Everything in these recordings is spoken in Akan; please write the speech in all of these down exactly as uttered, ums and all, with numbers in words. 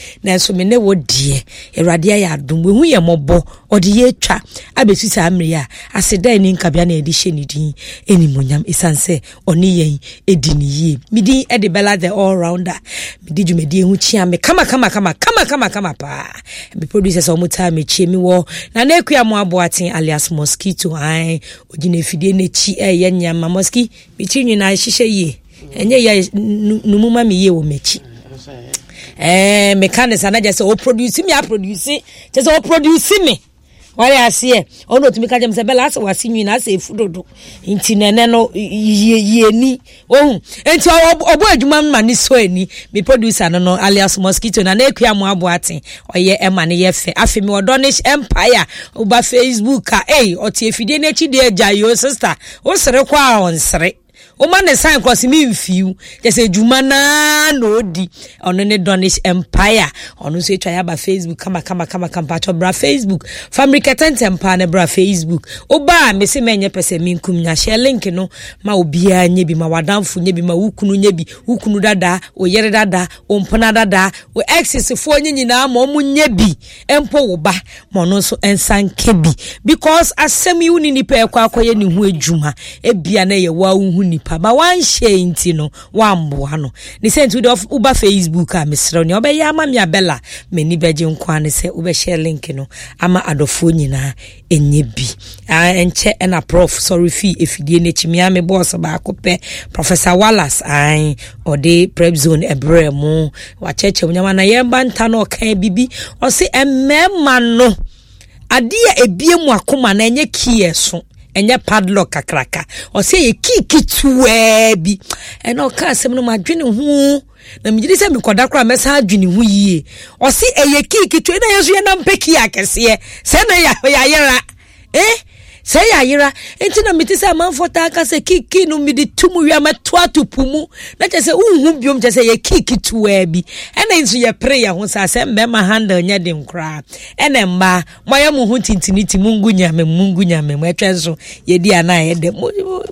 na so me ne wo die Awurade ya adom we hu ye mobo ode ye twa abesusa amre a aseda ni nkabia na edi hye ni din enimonyam esanse oni yen edi ni yie midi e de bella the all rounder midi dwumedi hu chia me kama kama kama kama kama kama pa be producers o muta me chie mi wo na na ekua mo aboaten alias mosquito ai ogine fidie na chi e ye nyama mosquito mi chi nyina hihye yie enye ya numuma me yie wo mechi eh mechanics anaje say o produce me a produce just o produce me why I see ono to me ka jam say bella say wasi nyina say fudodo nti nene no ye ni ohun enti obo adwuma ma ni so ani me producer no no alias mosquito na na ekua mo aboaten oye ema ne ye fe afi me odonish empire oba Facebook ka eh oti efide na chi de agya yo sister o sere kwa on sere o man ne sign cross me mfiu je say dwuma na no di ono ne donish empire ono so etwa ya ba Facebook kama kama kama kampacho bra Facebook family katente empire ne bra Facebook oba me se menye pese minkum nya share link no ma obia nya bi ma wadanfo nya bi ma wukunu nya bi wukunu dada o yere dada o mpona dada o access fo nya nyina ma omu nya bi empo wo ba ma no so ensanke bi because asem yi uni nipa ekwa akoye ne hu adwuma ebia na ye wa hu nipa ba wan share nti no wamboa no ni sent we of uba Facebook a mesro ne obeya ama me abella meni beje nkwa ne se ube share link no ama adofo nyina enye bi a enche na prof sorry fi efidie ne chimia me boss ba akope Professor Wallace ai ode prep zone ebremu wa cheche nyama na yemba nta no kan bibi o se emmema no ade a ebiemu akoma na enye kieso enye padlock kakraka o se ye kiki tuwe bi eno ka asem no madwene hu na mjidi se mikoda kra mesa adwene hu yie o se eye kiki tuwe na yeso ye na mpeki akese se na ya ya yera eh say ayira enti na miti say manfota aka say kiki no midi tumu wi mato atupumu na che say unhu biom che say ye kiki tuwa bi ena nso ye prayer ho say say mbema handle nya de nkra ena mba moya mu hu tintiniti mungu nyame mungu nyame mo etwe so ye di ana ye de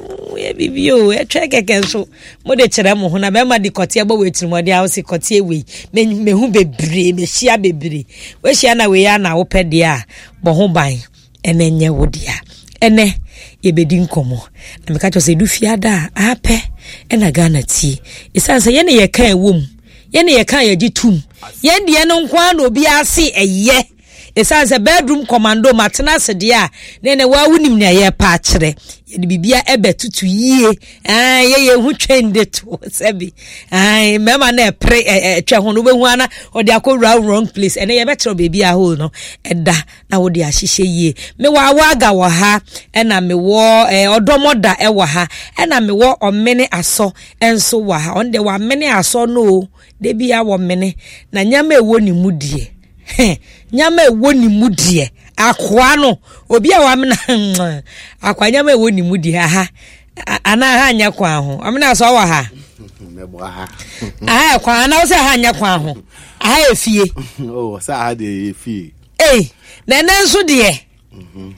ye bibio etwe keke so mo de kire mo ho na bema di kote aba wetiri mo de house kote we me hu bebre me hia bebre we hia na we ya na wo pede a bo ho ban ene nya wodia ene yebedi nkomo na meka cho se du fiada ape ena Ghana ti isanse ye ne ye kan ewom ye ne ye kan ye gitum ye de no nkwa na obi ase eye isanse bedroom commando matena se de a ne ne wa wunim ne ye pa kire ye de bibia ebe tutu yie ah ye ye hu twende to sebi ah mema na pre twa ho no be hu ana ode akowura wrong place ene ye betro baby a hole no eda na wo de ahihye yie me wa waga wo ha ena me wo odomoda e wo ha ena me wo omene aso enso wo ha onde wa mene aso no de bia wo mene na nyama ewo ni mudie nyama ewo ni mudie akwa no obi a wa mena akwa nyama ewo ni mudie aha ana ha anya kwa ho amena so wa ha mebo ha ah kwa ana wo se ha anya kwa ho aha efie oh sa ha de efie eh na na nso de mhm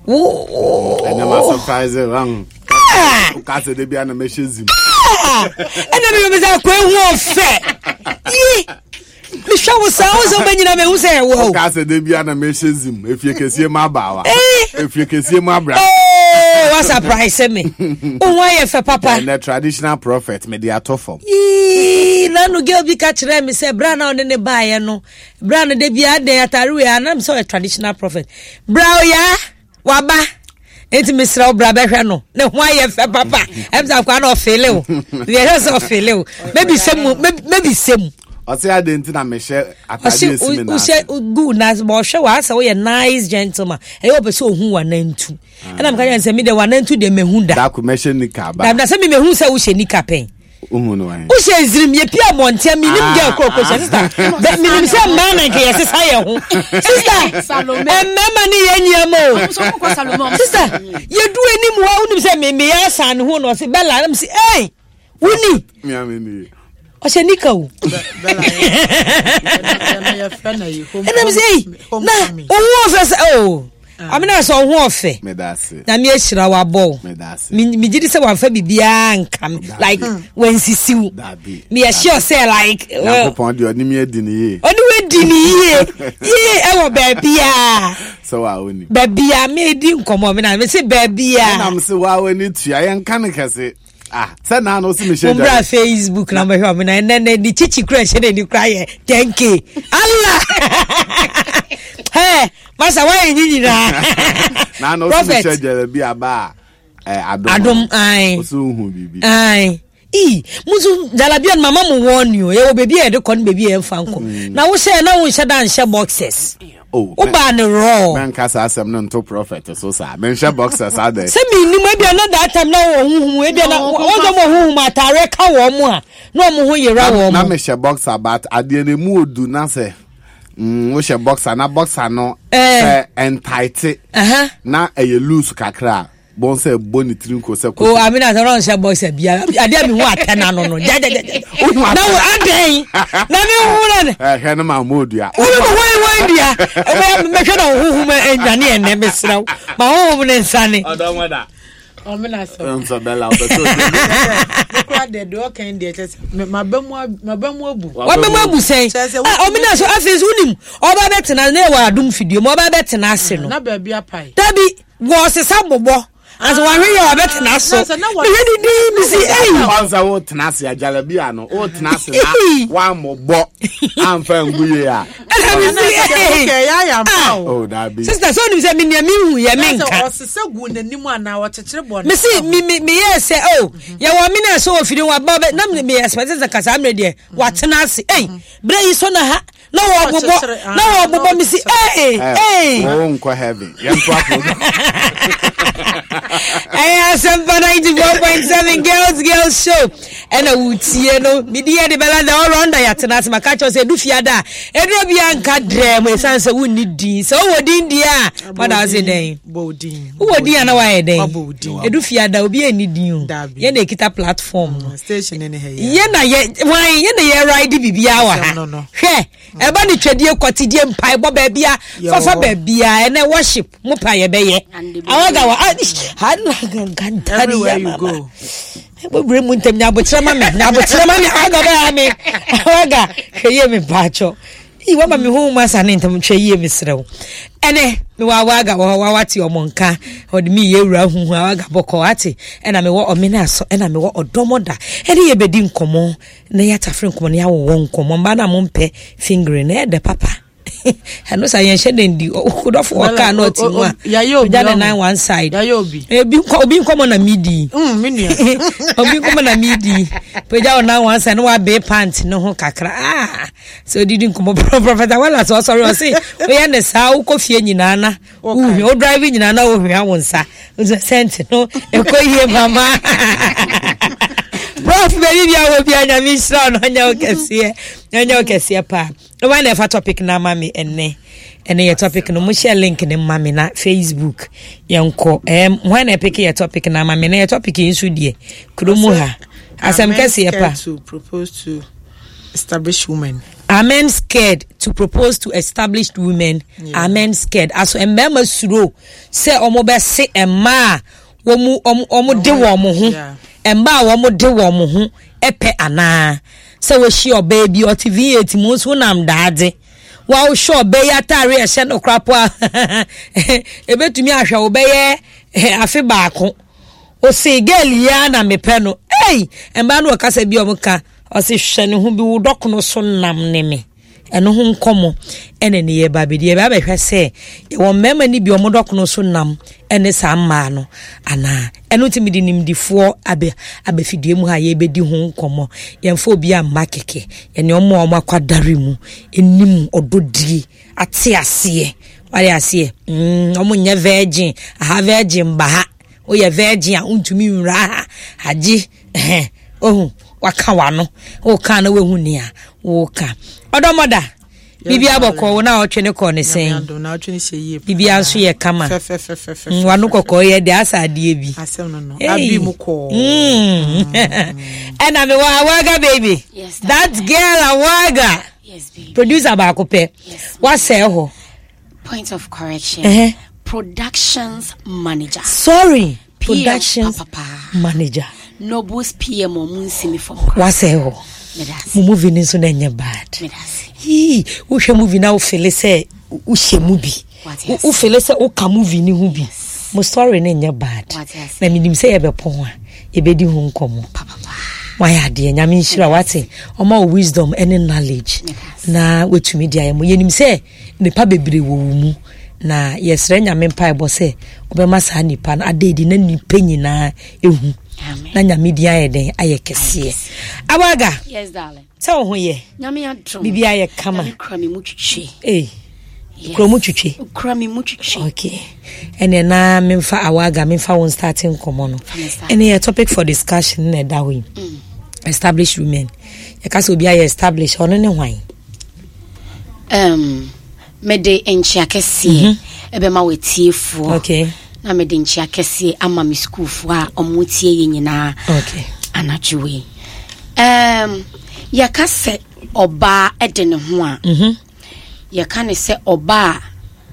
wo ana ma surprise wrong ka se de bia na meshezim ana me me za kwa hu ofe yi me shawo sa o so banyina me hu se wo ka se de bia na meshezim efie kesie ma bawa efie kesie ma bra oh what surprise me o why e fe papa and the traditional prophet me dey atofom yi na no girl bi ka kire me se bra na o ne ba ye no bra no de bia de atare we anam so a traditional prophet bra o ya waba enti misra obra behwe no ne ho aye fe papa emza kwa na ofele o we he so ofele o maybe semu maybe semu o se adenti na meshe atade esimi na o se good na bo hwe wa asa wo ye nice gentleman e yo be so hu wa nantu na mka yan se me de wa nantu de mehu da da ku meshe nika ba na se me mehu se wo she nika pen uhu no wan o she zrim ye pia montia minim de kroko sister that minim se man na ke ye sister ye ho sister Salome e mama ni ye nyamo so ko Salome sister ye du enim ho unim se me me ya san ho no se bella am se eh wuni mi ameni o se nika o bella na ya fa na yi home and am say na o wo fa oh Amina so ho ofe me dase na me ehira wa bo me dase me gidi se wan fa bibia nkam like when sisiu me sure say like Yakopon de oni me edi ni ye oni we di ni ye ye e wo babia so wa oni babia me di nkomo me na me say babia na me say wa oni tua yen kan kase ah say na no si me share Umbra Facebook na me hwa me na nene di chichi kra share ni kra ye ten k Allah hey masa wa yin ni na na no si me share bi aba eh adom adom ai o so hu bibi ai e muzu jalabia mama mu warn you e wo baby e de kon baby e mfa nko na wo share na wo share dan share boxes oh o ba ne raw man kasa asem no to prophet so sa men share boxes ade se mi ni ma bia na that time na wo hu e bia na wo do mo hu ma tare ka wo mu a na mo hu yera wo mu na me share box about ade ne mu odu na se mm wo share boxer na boxer no eh entight aha na e loose kakra bon say boni trinko se ko oh amina so ron share boxer bia ade mi hu atena no no ja ja ja na wo adai na me hu na eh he na ma modu ya wo wo wo dia e me hwe na hu hu ma enwane ene me sraw ma hu hu ne nsane odomoda Omina so. Enso bela o so. Kwa de do kan de chese. Mabamu mabamu abu. Wabamu abu sei. Ah omina so afis unim. Oba betena na e wa adum fidie. Mo oba betena ase no. Na ba bia pai. Dabi wo sesa bobo. Aso wa hwe ya betena so. Me hwe di mi si eh. Kwanza wo tena se ajala bia no. O tena se na wa mobo. Amfa nguye a. Okay ya ya ma. Oh dabi. Sister so nim se me nia mi hu ye me nka. O sese gu nanim ana wo chechire bo. Me si mi mi me ye se oh. Ya wo mi na so ofiri wa ba na me expect se kasa amre de wa tena ase. Eh. Bre yi so na ha. Na wo bobo. Na wo bobo mi si eh eh. Oh nko heaven. Yan to apo. Hey, Asempa ninety-four point seven Girls Girls Show. And a wutie no, me dia de bela da all round ya tena se maka cho se du fiada. Edro bia nka drem e san se wonni din. So wo din dia. What I say den? Bodin. Wo din na wa ye den? Bodin. Edu fiada obi eni din. Ye na kita platform. Station ni he. Ye na ye wan ye na ye ride bibia wa ha. Hwe, e ba ni twedie kwatidie mpai bo ba bia. Fafa ba bia e na worship mo pa ye be ye. Awaga wa everywhere you go. We bring muntem nyabotre ma me nyabotre ma me aga ba me aga heye me pacho I wa ma me hu ma sa ne ntam twa yie me srew ene me wa waga wa wa wati omonka od mi ye wura hu hu aga boko ati ena me wo omena so ena me wo odomoda ene ye bedi nkomo na ya tafre nkomo na ya wo nkomo mba na mo mpe finger na de papa Hano sa yen sheden di okudofo oka na otimwa ya yo bi na one side ya yo bi e bi obi nkomo na midi mm mini obi nkomo na midi peja na one side no wa be pant no ho kakra ah so didi nkomo prophet wala so sorry o say o ya ne sa wo kofie nyina na wo o drive nyina na wo hwea wonsa o sent no e ko yie mama Prof Baby ya wo bia nya mi sra no nya okese nya okese pa no one ever topic na mami enne ene ye topic no mo share link ne mami na Facebook yenko em when e pick ye topic na mami na ye topic insu die kromu ha asem kese ye pa to propose to established women are men scared to propose to established women yeah. Are men scared aso emma suro se omo be se emma wo mu omo de wo mo ho emba wo mo de wo mo ho epe ana se we shi oba bi o T V eight mu so nam daade wa wo shi oba ya tare e hye no krapo a ebetumi ahwe oba ye afi baako o se girl ya na mepe no ei emba no kasa bi o mo ka o se hwe ne ho bi wo dokono so nam ne me eno ho nkomo ene ne ye babedi e ba behwe se e wo mema ni bi o mo dokono so nam ene sa ma no ana eno timidi nimdifo abe abefidie mu ha ye bedi ho nkomo yemfo obi amma keke ene omo omo akwadare mu enim ododie ate ase wale ase mm omo nya virgin aha virgin ba ha o ye virgin a untumi nwura ha agi eh ohun waka wano o ka na wehu ni a wo ka odomoda bibia boko na otwe ne ko ne sen na otwe ne hye bibia nso ye kama fe fe fe fe fe wanu kokko ye de asade bi asem no no abi mu ko and I'm a waga baby yes, that girl a waga yes baby producer ba ko pe yes, what say ho point of correction uh-huh. productions manager. Sorry, P M productions papa. manager. Nobles P M or Munsimi from Wase ho. Mu movie ni so na nye bad. Yi, wo hwe movie na wo feel say wo hye movie. Wo feel say wo ka movie ni hu bi. Mo story na nye bad. Na mi nim say e be pon a, e be di hu nkomo. Papa. Why ade nyame nhira wate. Oma wisdom and knowledge. Na wetumi dia ye mo yenim say nipa bebre wo mu. Na yesre nyame mpa ebo say obema sa nipa na adedi na nipa nyina ehu. Na nyame dia ye den aye kese. Abaga. Yes darling. Se wo ho ye. Nyame adom. Bibi aye kama. Nyame kra me mutwitwe. Eh. Kro mutwitwe. Kra me mutwitwe. Okay. Ene na memfa awaga memfa won starting komo no. Ene a topic for discussion na da we. Mm. Established women. E ka so bia ye establish ono ne hwan. Um mede enchia kese ebe ma wetiefu. Okay. Na mede enchia kese ama me school fu a omutie ye nyina. Okay. Anajuwe. Um yaka se oba ede ne ho a. Mhm. Yaka ne se oba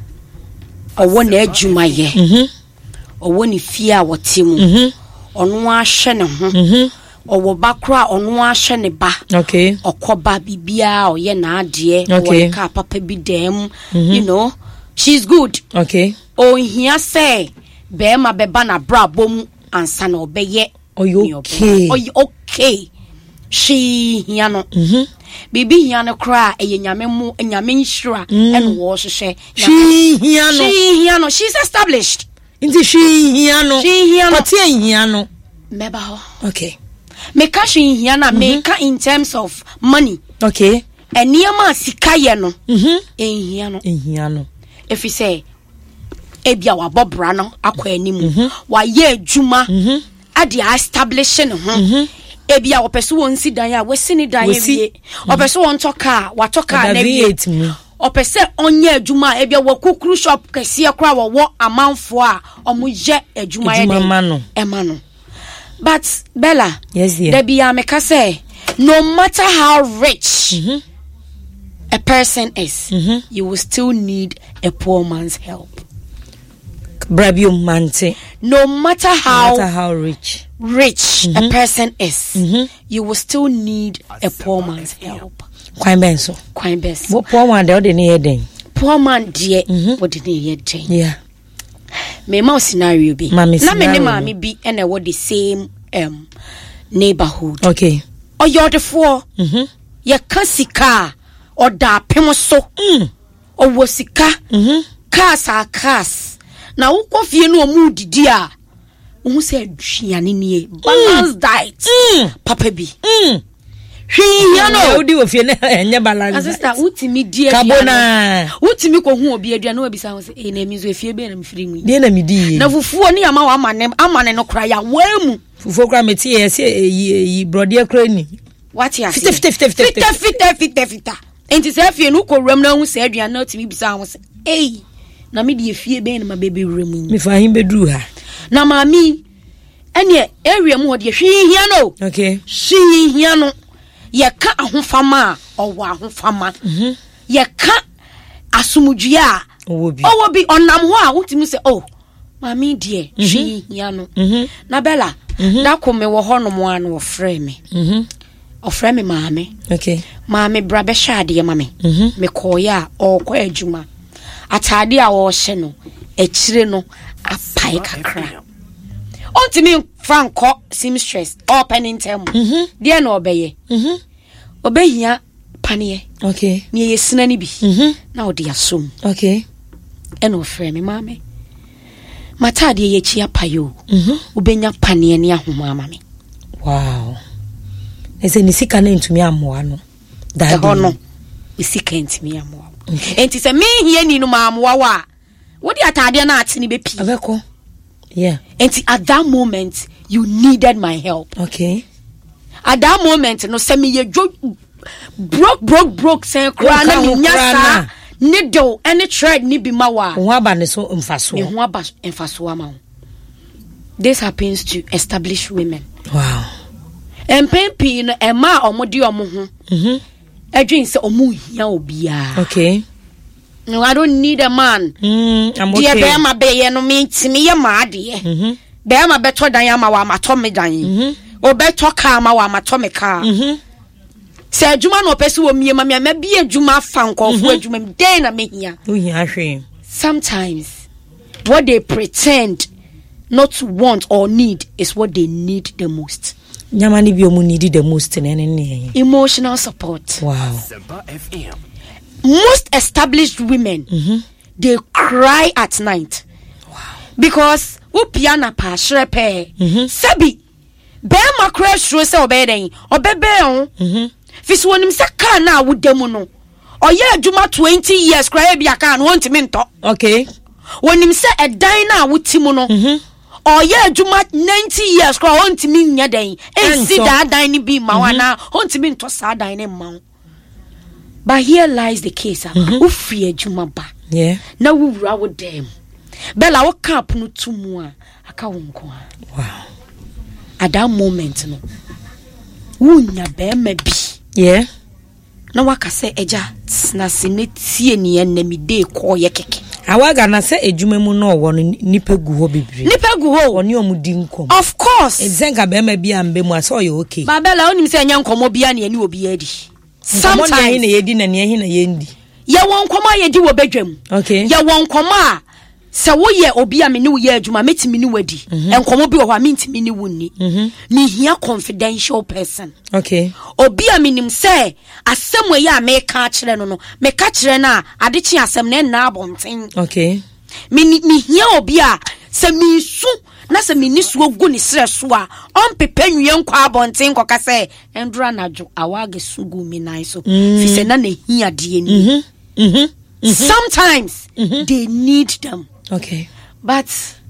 owo na adwuma ye. Mhm. Owo ni fie a wote mu. Mhm. Ono a hwe ne ho. Mhm. Owo bakra ono a hwe ne ba. Okay. Okoba bibia oye na ade. Okay. Ka papa bi dem. You know, she's good. Okay. O hia se be ma beba na brabo mu ansa na obeye. Okay. Oy okay. She hia no. Mhm. Bibi hia no kra eye nyame mu nyame nhira en wo hwehwe. She hia no. She hia no. She's established. Inti she hia no. She hia no. What hia no? Meba ho. Okay. Me ka she hia na me ka in terms of money. Okay. Eniema sika ye no. Mhm. En hia no. En hia no. If you say ebia wa bobra no akwa animu wa ye adwuma ade establishing ho ebia wo pese won si dan a wesi ni dan wie wo pese won toka wa toka na wie o pese onye adwuma ebia wo kukuru shop kese kra wo wo amanfo a omo ye adwuma ye den e ma no. But Bella, yes dear, there be a make say no matter how rich mm-hmm. a person is, mm-hmm. you will still need a poor man's help. Brabium mante. No matter how, no matter how rich rich mm-hmm. a person is, mm-hmm. you will still need a poor man's help. Quite benso. Quite best. What poor man they need heading? Poor man dear, what did he heading? Yeah. Me ma scenario be. Na me ne mama bi and I what the same um neighborhood. Okay. Or you're the four. Mhm. Ya kasika or da pemoso. Mm. Or wasika. Mhm. Cars are cars. Na wo kofie no mu didi a. Wo say aduane nie. Balanced diet. Mm. Papa bi. Mm. Hwi ya no. Wo di wo fie na enye balance. Sister, utimi die kabona. Utimi ko hu obi aduane wo bisa wo say e na mi zo fie be na mi firi mu. Die na mi di. Na fufuo ni ama wa amane amane no kra ya wamu. Fufuo kra meti e se yi brode kra ni. What ya? Fita fita fita fita fita fita fita. Enti se fie no ko ram na hu se aduane na utimi bisa wo say eh na me die fie be na ma bebe wram. Me fa hin bedru ha. Na mami ene area mu de hwe hia no. Okay. Hwe hia no. Ye ka ahofama owo ahofama mhm ye ka asumudua a owo bi owo bi onam ho a wotimi se oh mami die hwe hia no mhm na bella da ko me wo ho no mo an wo frɛ me mhm o frɛ me maame okay maame bra be shade ye mame mhm me koya o kwa adwuma atade a wo hye no akire no apai kakra ontimi franco seamstress opening term mhm dia na obeye mhm obehia panie okay me yesina ni bi mhm na odi asom okay e no frɛ me maame matade ye chi apayo mhm obenya panie ne ahoma mame wow ese ni sika na ntumi amoa no da hono sika ntumi amoa enti se me hia ni no maamoa wa wodi atade na ate ni bepi abeko yeah enti at that moment you needed my help okay at that moment no se me ye broke broke broke say kra na me nyasa needle any thread ni bi mawa ho aba ne so mfaso me ho aba mfaso ama. This happens to established women. Wow. Empempi no ema omodi omo ho mhm adwin se omu hia obia okay No, I don't need a man. Mm, I'm Dear okay. Bema Bay, no means me a mad, dear. Bema better than Yama, my Tommy dying. Or better karma, my Tommy car. Sir Juma no pesu me, mamma, maybe a Juma fan call for Juma, Dana me here. Sometimes what they pretend not to want or need is what they need the most. Nyamani bi omu needed the most in any emotional support. Wow. Most established women, mm-hmm. they cry at night. Wow. Because upiana pa shrepe. Sabi be ma crash ro se obeden obebe on. Mhm. Fiso nim se ka na wudemu no. Oye adwuma twenty years cry bia ka no want me nto. Okay. Wonim se edan na wutimu no. Mhm. Oye adwuma ninety years cry want me nya den. Ensi da dan ni bi ma wana want me nto sa dan ne ma. But here lies the case. Who free adwuma ba. Yeah. Na wu wura wo dem. Bella wo camp no tumu a aka wo nko a. Wow. At that moment no. Wunya be ma bi. Yeah. Na waka se eja na se ne tie ne na mi de ko ye keke. Awaga na se edwuma mu no wo nipa gu ho bebre. Nipa gu ho oni omudi nkom. Of course. Ezenga be ma bi ambe mu ase oye okay. Ba Bella onim se nya nkomo bia ne ani obi adi. Sometimes na yedi na ne na yendi. Ye won nkoma yedi wo bedwam. Okay. Ye won nkoma se wo ye obi a me ne wo ye adwuma metimi ni wadi. Enkomo bi wo ha mentimi ni wonni. Me hia confidential person. Okay. Obi a menim se asem we ya me ka kire no no me ka kire na ade chi asem na na abonten. Okay. Me me hia obi a se me su na se me ni su ogu ni sere so a on pepe nwie nkwa abonten koka se endura najo awage sugu mi nai so fi se na na hia de ni. Mhm. Mhm. Sometimes mm-hmm. they need them. Okay. But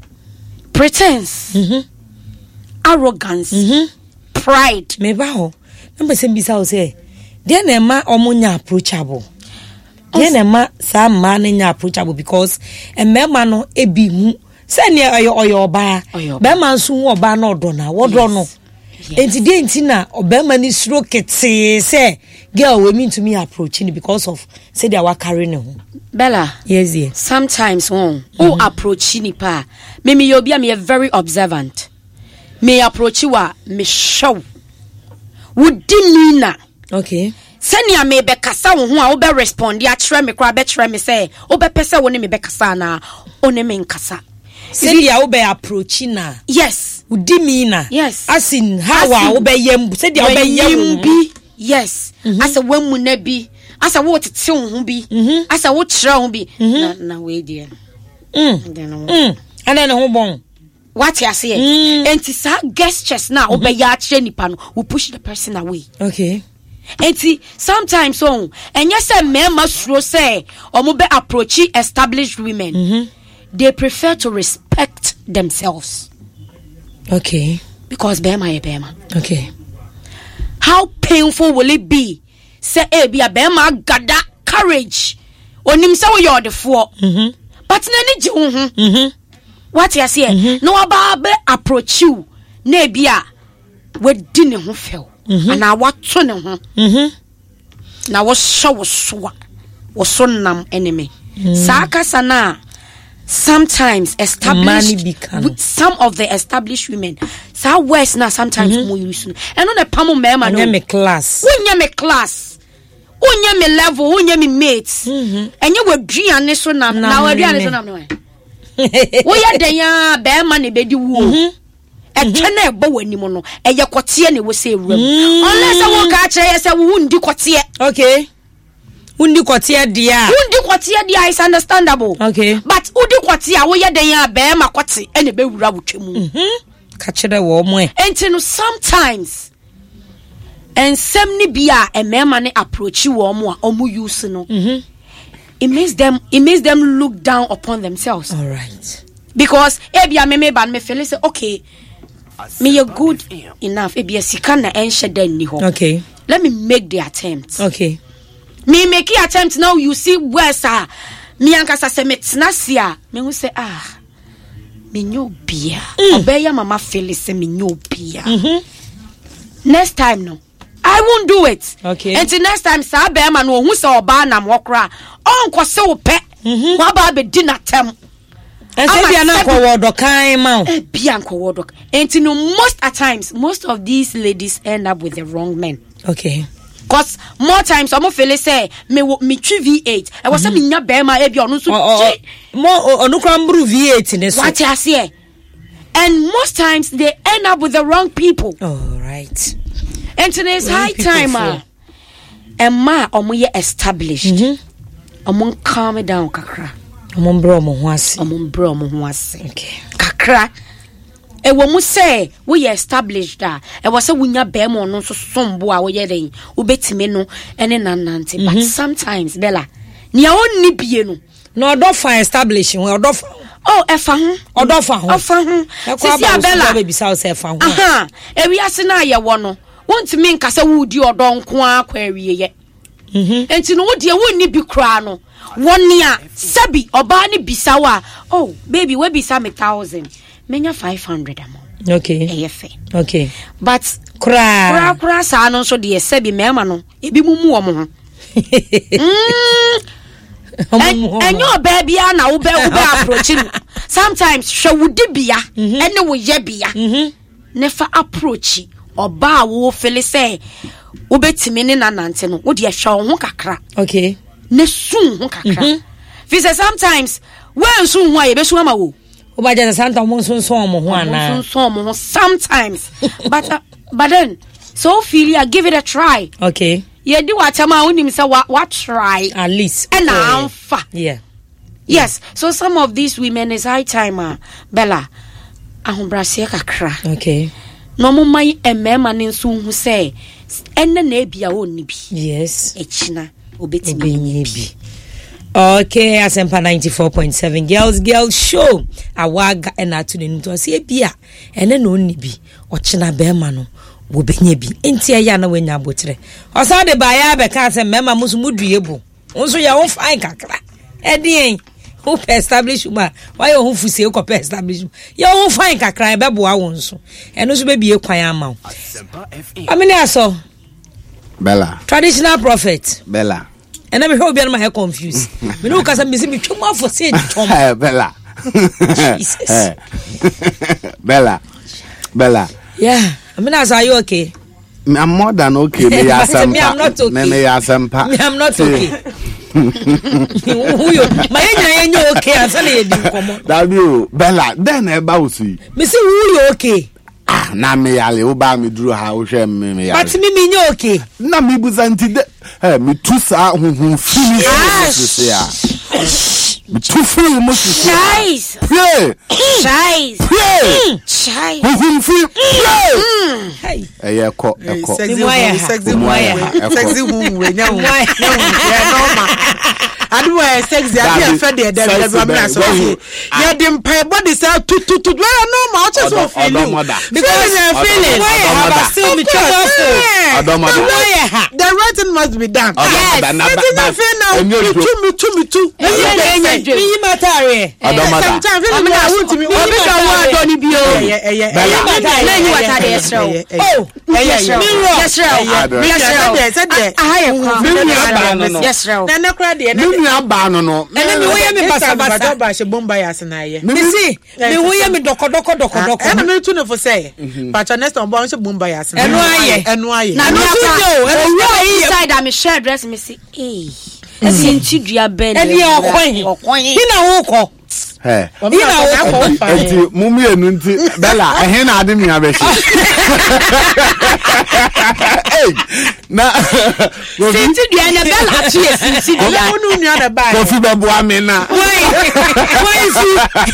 pretense, mm-hmm. arrogance, mm-hmm. pride. Me ba ho. Number sem bisa o say, dey na ma omunya approachable. Dey na ma sa ma na nya approachable because emema no ebi hu. Say ne oyo oyo oba. Be ma nso hu oba na odo na, wodo no. Enti dey enti na obema ni suro kete say girl we mean to me approaching because of say they were carrying him. Bella. Yes, yes. Sometimes one who mm-hmm. approach ni pa. Me me you be me very observant. Me approach you a me show. Would me na. Okay. Senya me be kasa wo ho a wo be respond ya kire me kra be kire me say wo be pese wo ne me be kasa na one me nkasa. Say dia wo be approach na. Yes. Would me na. Yes. As in how wo be yem say dia wo be yem bi. Yes. Mm-hmm. As a when mu na bi. As a what it's ho bi. As a what shra ho bi. Na na we dear. Mm. Mm. And then ho bon. What you say? Mm. Enti sa gestures na obe ya kire nipa no will push the person away. Okay. Enti sometimes so enye say men masuro say omo be approach established women. Mm-hmm. They prefer to respect themselves. Okay. Because bema e bema. Okay. How painful will it be? Say eh be a bema gada courage. Onim say we are the four. Mhm. But na ni ji ho. Mhm. What you say? Mm-hmm. No aba be approach you. Na bia we di ne ho fel. And na wato ne ho. Mhm. Na wo sha wo so. Wo so nam enemy. Sa kasa na sometimes established with some of the established women. Sa words na sometimes mm-hmm. more use. And on the pamo mema no. Unya me class. Unya me class. Unya me level. Unya me mates. Mm-hmm. And you were dream so na na we dream so na no. We ya den ya be ma ne bedi wo. E twene e bo wani mo no. E ye kote ne wo say ram. Unless I walk a kire say wo ndi kote. Okay. Undi kwatia dia. Undi kwatia dia is understandable. Okay. But udi kwatia wo ye den ya be ma kwate ene be wura wotwemu. Mhm. Ka kire wo mo e. Enti no sometimes and sem ni bia e mema ne approach wo mo a omu use no. Mhm. It makes them it makes them look down upon themselves. All right. Because e bia me me ban me feel say okay. Me you good enough. E bia sika na enhye dan ni ho. Okay. Let me make the attempt. Okay. Me make the attempt now. You see where sir me ankasa se metnasia me hu say ah me nyo bia obeya mama feel say me nyo bia. Mhm. Next time no I won't do it. Okay. Until next time sir be ma no hu say oba na mo kra onko se wo pe wa ba be di na tem and say bia na ko wodo kan ma e bia ko wodo and you know most at times most of these ladies end up with the wrong men. Okay. Cause more times I'm feel say me me three V eight I was say me nya be ma e bia onu so more onu kra mbru V eight ne so what you say. And most times they end up with the wrong people. All right. And today's high time ah and ma omo ye established omo calm down kakra omo bro omo ho ase omo bro omo ho ase okay kakra e wo mu say we established da e wo say wunya be mo no so sombo a wo ye den obetime no ene nanante but sometimes Bella nia onni bie no no odo fa establishing odo fa oh efa ho odo fa ho ofa ho sisi Bella baby say say fa ho aha e wi ase na ye wo no won't mean kasa wudi odo nko akwa awie ye mhm enti no wodi e wonni bi kra no wonni a sabi oba ne bisawa oh baby we bisa me one thousand menya five hundred am okay e fe okay but kra kra kra sa no so de sabi mema no ebi mumu wo mo ho mm enyo baby na wo be wo be approach no sometimes hwe wudi bia ene wo ye bia mhm ne fa approach oba wo feel say wo betimi ne nanante no wo de hwe ho kakra okay ne sun ho kakra fi say sometimes when sun ho ye be sun ama wo o ba je santa mo sun sun mo ho ana sun sun mo sometimes but uh, but then so feel ya give it a try okay ye di wa chama unim say what what try at least and amfa yeah yes so some of these women is high timer Bella ahombrase kakra okay no mo mai emema ne nso hu say enne na ebia wonni bi yes echina obetimi bi okay asempa ninety-four point seven girls girls show awaga na to ne nto say bia enne na onni bi ochina be ma no wo benye bi enti ya na wanya abotre osa de ba ya be ka say mema musu mudue bu nso ya wo fine kakra edien who establish ma why you fu say ko establish ya wo fine kakra be bo awo nso eno so be bie kwan ama wo amene aso Bella traditional prophet Bella and I hope you are confused me no kasa me say me twom afo say twom Bella Jesus Bella Bella yeah I mean, are you okay? I'm more than okay. Me, I'm not okay. Me, me, I'm not okay. Who you? My engineer, you okay? I'm sorry, you come. That you, Bella. Then about see. Me say who you okay? Ah, na me ale oba me duru ha o hwe me me. But me me you okay? Na me buzanti de. Eh, me tu sa hu hu fini so ya. Me tu fini mo so. Guys. Yeah. Guys. Yeah. Chai. Hu hu fini. Yeah. Hey. Eh, yeah, ko, eh, ko. Sexy hu, sexy hu, sexy hu, we nya hu. Yeah, normal. Adu we sexy, adu e fe de de de be na so. Yeah, dem pay body say tu tu tu. We normal, o just so feeling. Because I'm feeling. Why have I still me trouble? The right thing must be done. Yes. I feel now. Tu me tu me tu. Me matare. Sometimes I want to me. Obi ka wa do ni bi o. Yeah, yeah, yeah. Na you wata de yes. Oh, yes, yes, yes, yes. I have come. Yes, na na kra de Me nua ba no no. Ene me wo ye me basa basa ba she bomba ya na ye. Me see, me wo ye me dokodoko dokodoko. Ene me tu no for say. But next on bon she bomba ya na. Eno aye. Eno aye. Na me tu eno inside am share dress me see. Eh. Esi nti dua ben. Ene okwan. Okwan. Hina wo ko. Hey. Hina wo ko. Enti mumi enu nti Bella ehe na ade mi abeshi. Hey. Na Sinti dua na Bella atu ye sinti dua. Onu nua na ba. Kofi be bo amena. Why? Why fi?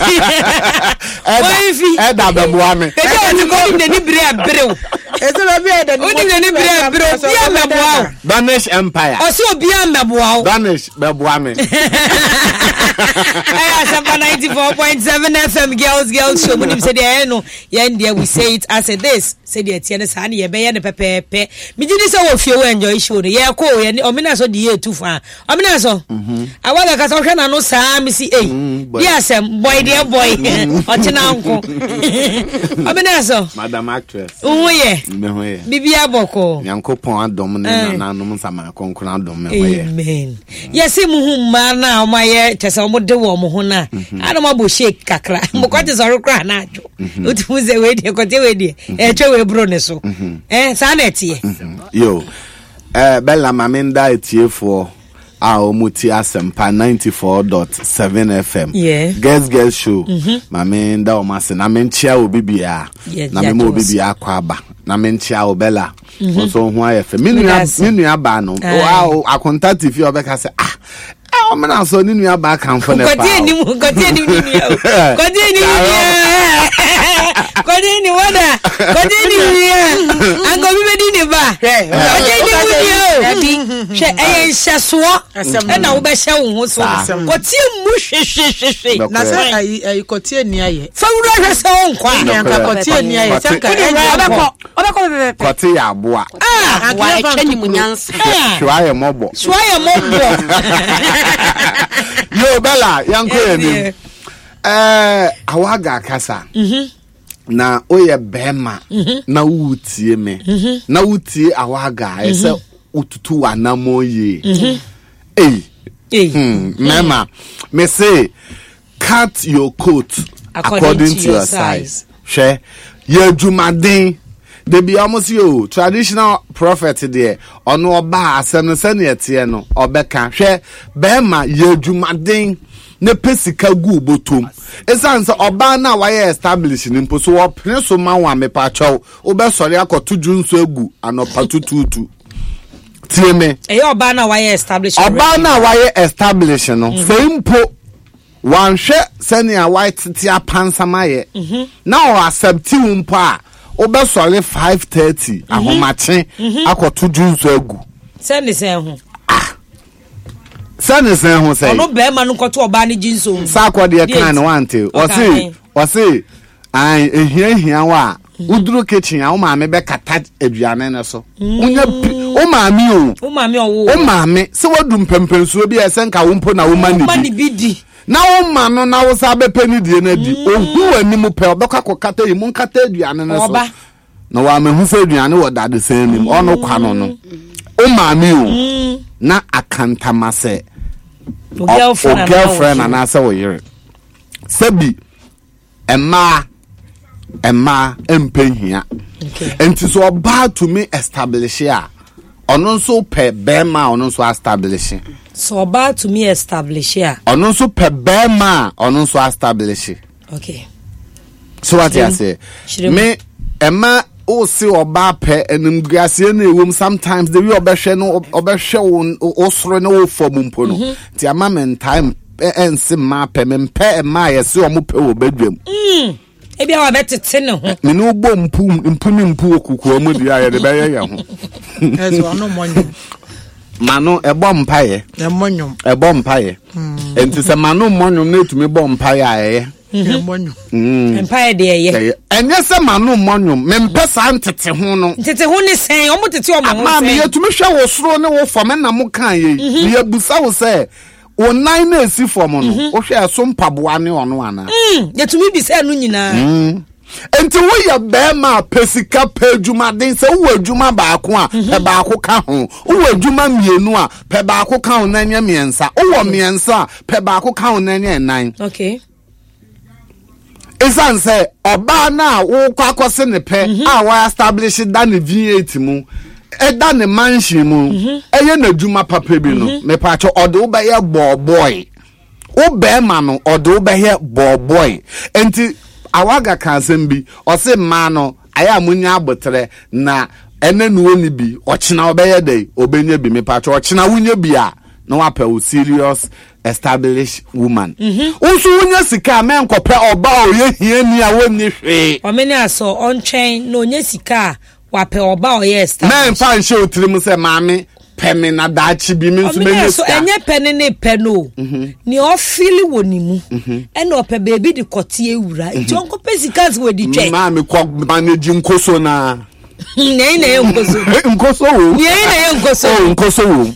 Why fi? E da be bo ame. E dey on go in the bere abrew. Ese be be e da ni. Odi ni bere abrew. Bia meboa. Danish Empire. O se obi ameboa. Danish be bo ame. Hey, Asampa ninety-four point seven F M girls girls show. When you say the no, yeah, we say it as it is. said the Tiana Sani, a bay and a pepe. Mijini so if you enjoy show the year co and Omina so the year too far. Omina so. I want a Casan no Sam, see, eh? Yes, boy, dear boy, or Chinanko. Omina so. Madam Actress. Oh, yeah. Bibia Boko. Yanko Pon dominant and Anum Concron dom. Amen. Yes, him man now, my Chesamo de Womohona. I don't want to shake Kakra. Mokot is all cry now. It was a way to continue. Eh, Joe Bruneso. Eh, Sanity. Yo, eh, Bella Mamenda, it's here for our Muti Asempa ninety-four point seven F M. Yeah. Girls, girls show. Mamenda or Massen. I mean, Chia will be Bia. Namimo Bibia Quaba. Namentia Bella. Also, why F M. Minia Bano. Wow, I contact if you are back. I say, ah. I'm not so new back and for the continue, continue, continue, continue, water, continue, and go be in the back. Continue, I shall and I'll be showing what's what's your mush. I continue. Found us own quiet and continue. Cotia bois. Ah, why can you answer? Try a mobile. Try a mobile. Yo Bella, young queen. Eh, awaga kasa. Na oye bema. Na utie me. Na utie awaga. Ese ututu anamoye. Eh. Eh. Mema, me say, cut your coat according, according to, to your size. She, ye jumadin. They be almost you traditional prophet there or no ba asem sene etie no obeka hwe bema ye dwumaden ne pesika gu botom esan se oba na wa ye establish ni mpo so opne so ma wa me pa chaw obe sori akoto dwunso egu anopa tututu tie me e oba na wa ye establish oba na wa ye establish no fe mpo wan hwe sene a white tia pansama ye na o accept mpo a obe sori five thirty ahomache akoto dwunso egu send sen ho ah send sen ho say ono be ma no koto oba ne jinso sa akode kan wante o say o say ai ehia ehia wa uduru kitchen a o ma me be kata aduane ne so unya o ma mi o o ma mi owo o ma me se wadum pempensuo bi esenka wo mpo na wo ma ni bi na wo ma no na wo sa be pani die na di ohu animu pe obekwa kokata yi mun kata aduane ne so na wa me hu fa aduane wo dade sen nim ono kwa no no o ma mi o na akantama se o girlfriend girlfriend na say wo yire sabi emma emma empehia enti so oba to me establish ya ono so pe bema ono so establish so oba to me establish ya ono so pe bema ono so establish okay so what you say me emma o si oba pe enim guase na ewom sometimes the way obehwe no obehwe o soro na o fom mpo no ti ama men time ense ma pe me pe ma yesi o mo pe wo badwam mm e bia wa betete ne ho me no bo mpu mpu ni mpu okuku mo di aye de be ye ho ezo no monyo mano ebo mpaye e monyo ebo mpaye enti se mano monyo na etumi bo mpaye aye e monyo mpaye de ye enye se mano monyo me mpe sa ntete ho no ntete ho ne sen o mo tete o mo ho sen ma me yetumi hwe wo soro ne wo fo me na mo kan ye ye busa wo se o nine na esi fo mo no o hwe so mpaboa ne ono ana mm yetumi bi se no nyina mm enti wo ye be ma pesika pe djuma den se wo adwuma baako a pe baako ka ho wo adwuma mienu a pe baako ka ho na nya miensa wo miensa pe baako ka ho na nya nine okay isan se oba na wo kwa kwose ne pe a wa establish da ne V eight mu e da ne mansion mu eye na adwuma papa bi no me pa cho ode wo be ye boy wo be ma no ode wo be ye boy enti awaga kansem bi o se ma no aya munya abotre na ene nuo ni bi o china obeye dey obenya bi me pa cho o china wunya bi a no wa pe serious established woman unso wunya sika men ko pe oba o ye hie ni a wonni hwe o me ni aso on chain no nya sika wa pe oba o ye established men fa nche otiri mu se maame peme na dachi bi min so me so enye pene ne peno ni o feel woni mu e na ope baby de kote ewura nti onko pesicas we di twe ma me ko manage nkoso na nei nei nkoso nkoso wo nei nei nkoso oh nkoso wo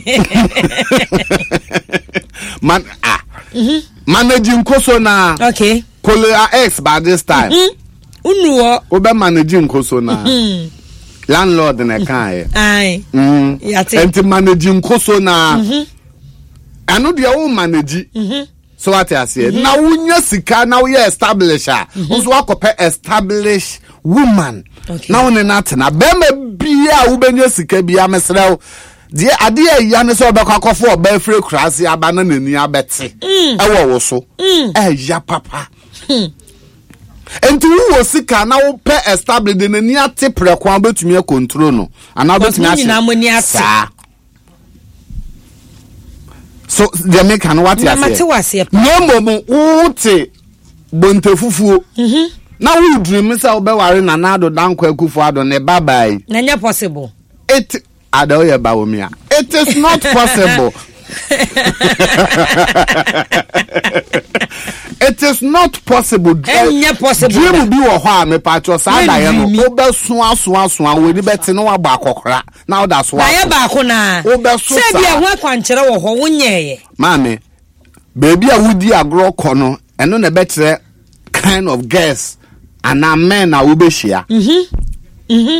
man ah manage nkoso na okay Kola X by this time unuo obe manage nkoso na landlord na kan e ai mm yate enti manage nkoso na anu de o manage so what I say na wunya sika na wo establish a nso akope establish woman na woni na tena be ma bia wo benya sika bia mesrew de ade ya ne so obekwa kofo oba free krase aba na nani abete ewo wo so eh ya papa enti wo sika na wo pe establish de nani ate prekwa betumi control no ana betumi ase so the make an what you say no mo uti bonte fufuo mhm na wo dream say obe ware na na do dankwa akufu ado ne babai na nya possible it ado ye ba wo mia it is not possible it is not possible nya possible dream bi wo ho a me pa cho sa da ye no obe so aso aso we ni beti no wa ba akokora now that's why na ye ba ko na obe so se bia ho akwankere wo ho wonyeye mame baby a wudi agro kono eno na betre kind of girls and a men a ubeshia mhm mhm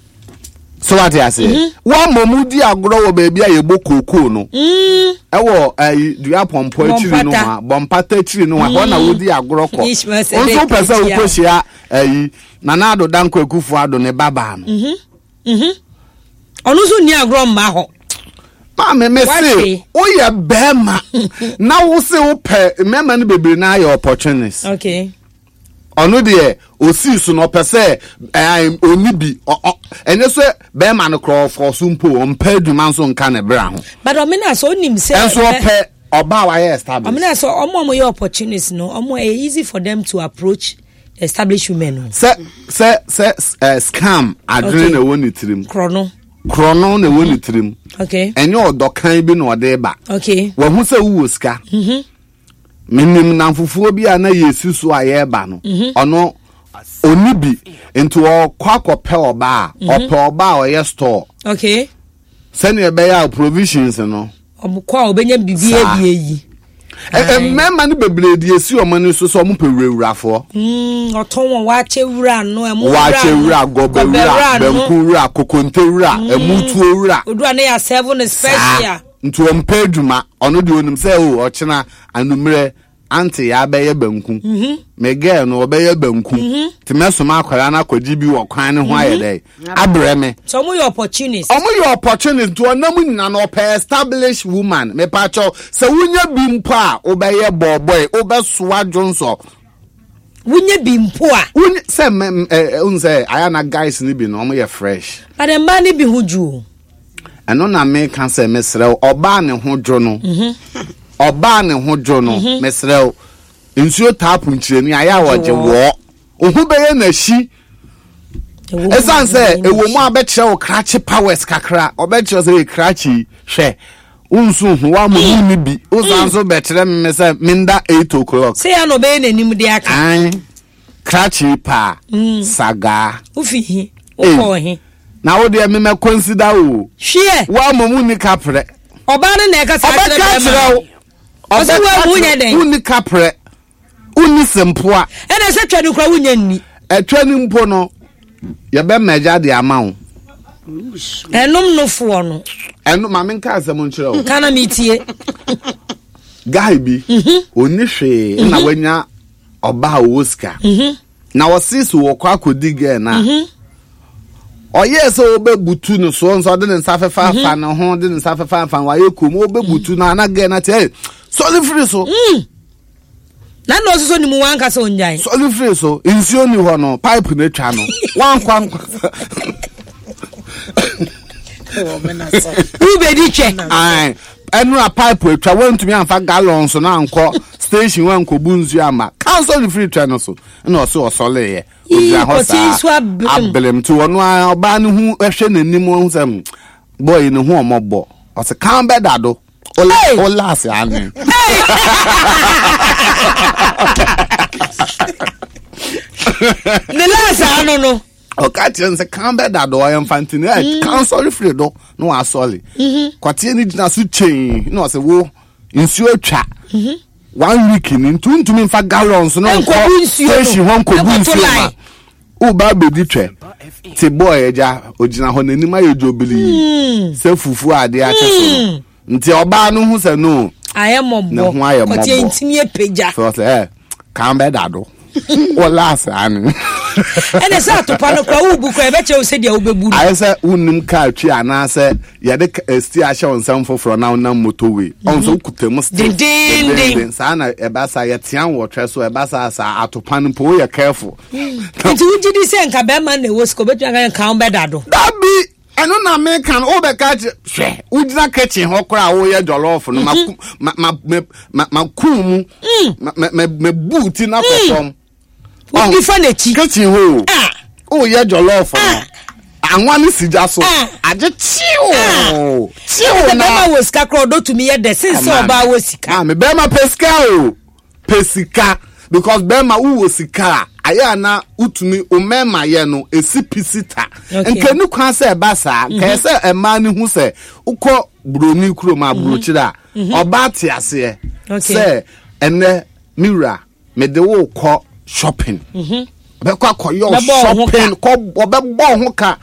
so what I say one momudi agro wo baby a yebo koko no mm ewo eh dua pompo achiri no ma bompata achiri no wa na wudi agro ko onso pesa ukoshia eh na na do danko akufu ado ne baba no mhm mhm onu so ni agro mma ho ma me me say o ye bema na wo se wo pe mema no bebre na your opportunities okay ono de osi so no pese eh oni bi enye so bema no crawl for sumpo on pa duma so nka ne bra ho but o me na so nim say enso pe oba wa ye establish o me na so omo mo your opportunities no omo e easy for them to approach established women se se se uh, scam adrene na woni tirim krono krono na woni tirim okay enye odokan bi na ode ba okay wo hu se wo ska mhm minim na fufuo bi ana yesu so aye ba no ono oni bi into kwa kope oba ope oba o ye store okay send e be ya provisions no omukwa obenya bibie bi eyi eh memma no bebre di esi o mani so so mo pewurawurafo mm oton won wa chewura no e mo wa chewura gobewura benkuwura kokontewura emutuwura odu na ya seven special ntu ompa adwuma ono de onim say o ochina anumre anti ya beye banku mhm me girl no obeye banku ti mesoma akwara na kwaji bi wo kwan ne ho ayede abreme so mo your opportunities omo your opportunity to onam nyina no per established woman me pa cho se wunya bi mpo a obeye boboy obeso adwonso wunya bi mpo a wunya se un say ayana guys ni bi no omo ye fresh but the man bi huju eno na me kan say mesrew oba ne ho dwo no mhm oba ne ho dwo no mesrew nsuo tap nchireni aya woje wo ohu beye na shi esan say ewo mu abeche wo krachi powers kakra obeche say krachi hwe unsu hu wa mu ni bi usan so betre me say minda eight o'clock say ya no be na nim de aka ai krachi pa saga ufi uko hi na wo de me me consider o hwe wa mu ni kapre oba ne na eka sa tre oba wa wunya den uni kapre uni sempoa e na se twani kra wunya nni e twani mpo no ye be meja de amawo enum no fo no enu ma me nka asem nkyere o kana mitie guy bi oni hwe na wanya oba woska na wosis wo kwa kodi ge na oye so obebutu no so nso de nsa fefa fa no ho de nsa fefa fa wa yekom obebutu na na ge na te so free so na no so ni mu wan ka so njai so free so insio ni ho no pipe na twa no wan kwa o menasa u be di che ai enu a pipe twa wantumi amfa gallon so na anko station wan ko bunzu ama cancel free twa no so na so osole ye oja hosa ablem to ono oba ne hu ehwe nanim hu sam boy in who mobo. I say come bed ado. Ola ola se ane. The last I don't know. Okay, say come bed ado. I am fanting. I can't sorry free do. No, I sorry. Kwati ni na su chain. No, I say wo insuo twa. One week in two to me for gallons. No, say she won't go buy. O ba be di twa. Ti boy eja ogina ho na ni ma ye jobili. Say fufu ade akeso. Nti oba no hu se no ayemobbo ko ti entimi peja so say eh kan be dado o last anu ene sa to pa no kwa ubu ko e be che o se dia obebu I say unnim ka twi ana say ye de sti a show nsam foforo na na motorway on so kutamu din din sa na e ba sa ye tian wo tre so e ba sa sa atopa no po ye careful nti unji di se nka be man na wo sko be twa kan be dado dabi eno na me kan o be ka hwe ujina kitchen ho kra wo ye jollof no ma ma ma ma kum me me booty na perform o di fa na chi kitchen ho o ye jollof no anwa ni sija so age chiwo chiwo na wo sika kro do to me ye de since oba wo sika ah me be ma pesika o pesika because be ma wo sika aya na utumi omema ye no esipisita nke nu kwan se ba sa ka se ema ni hu se ukọ broni kuro ma brochira oba te ase se ene mira me de wo kọ shopping be kwa koyo shopping ko obe bo ho ka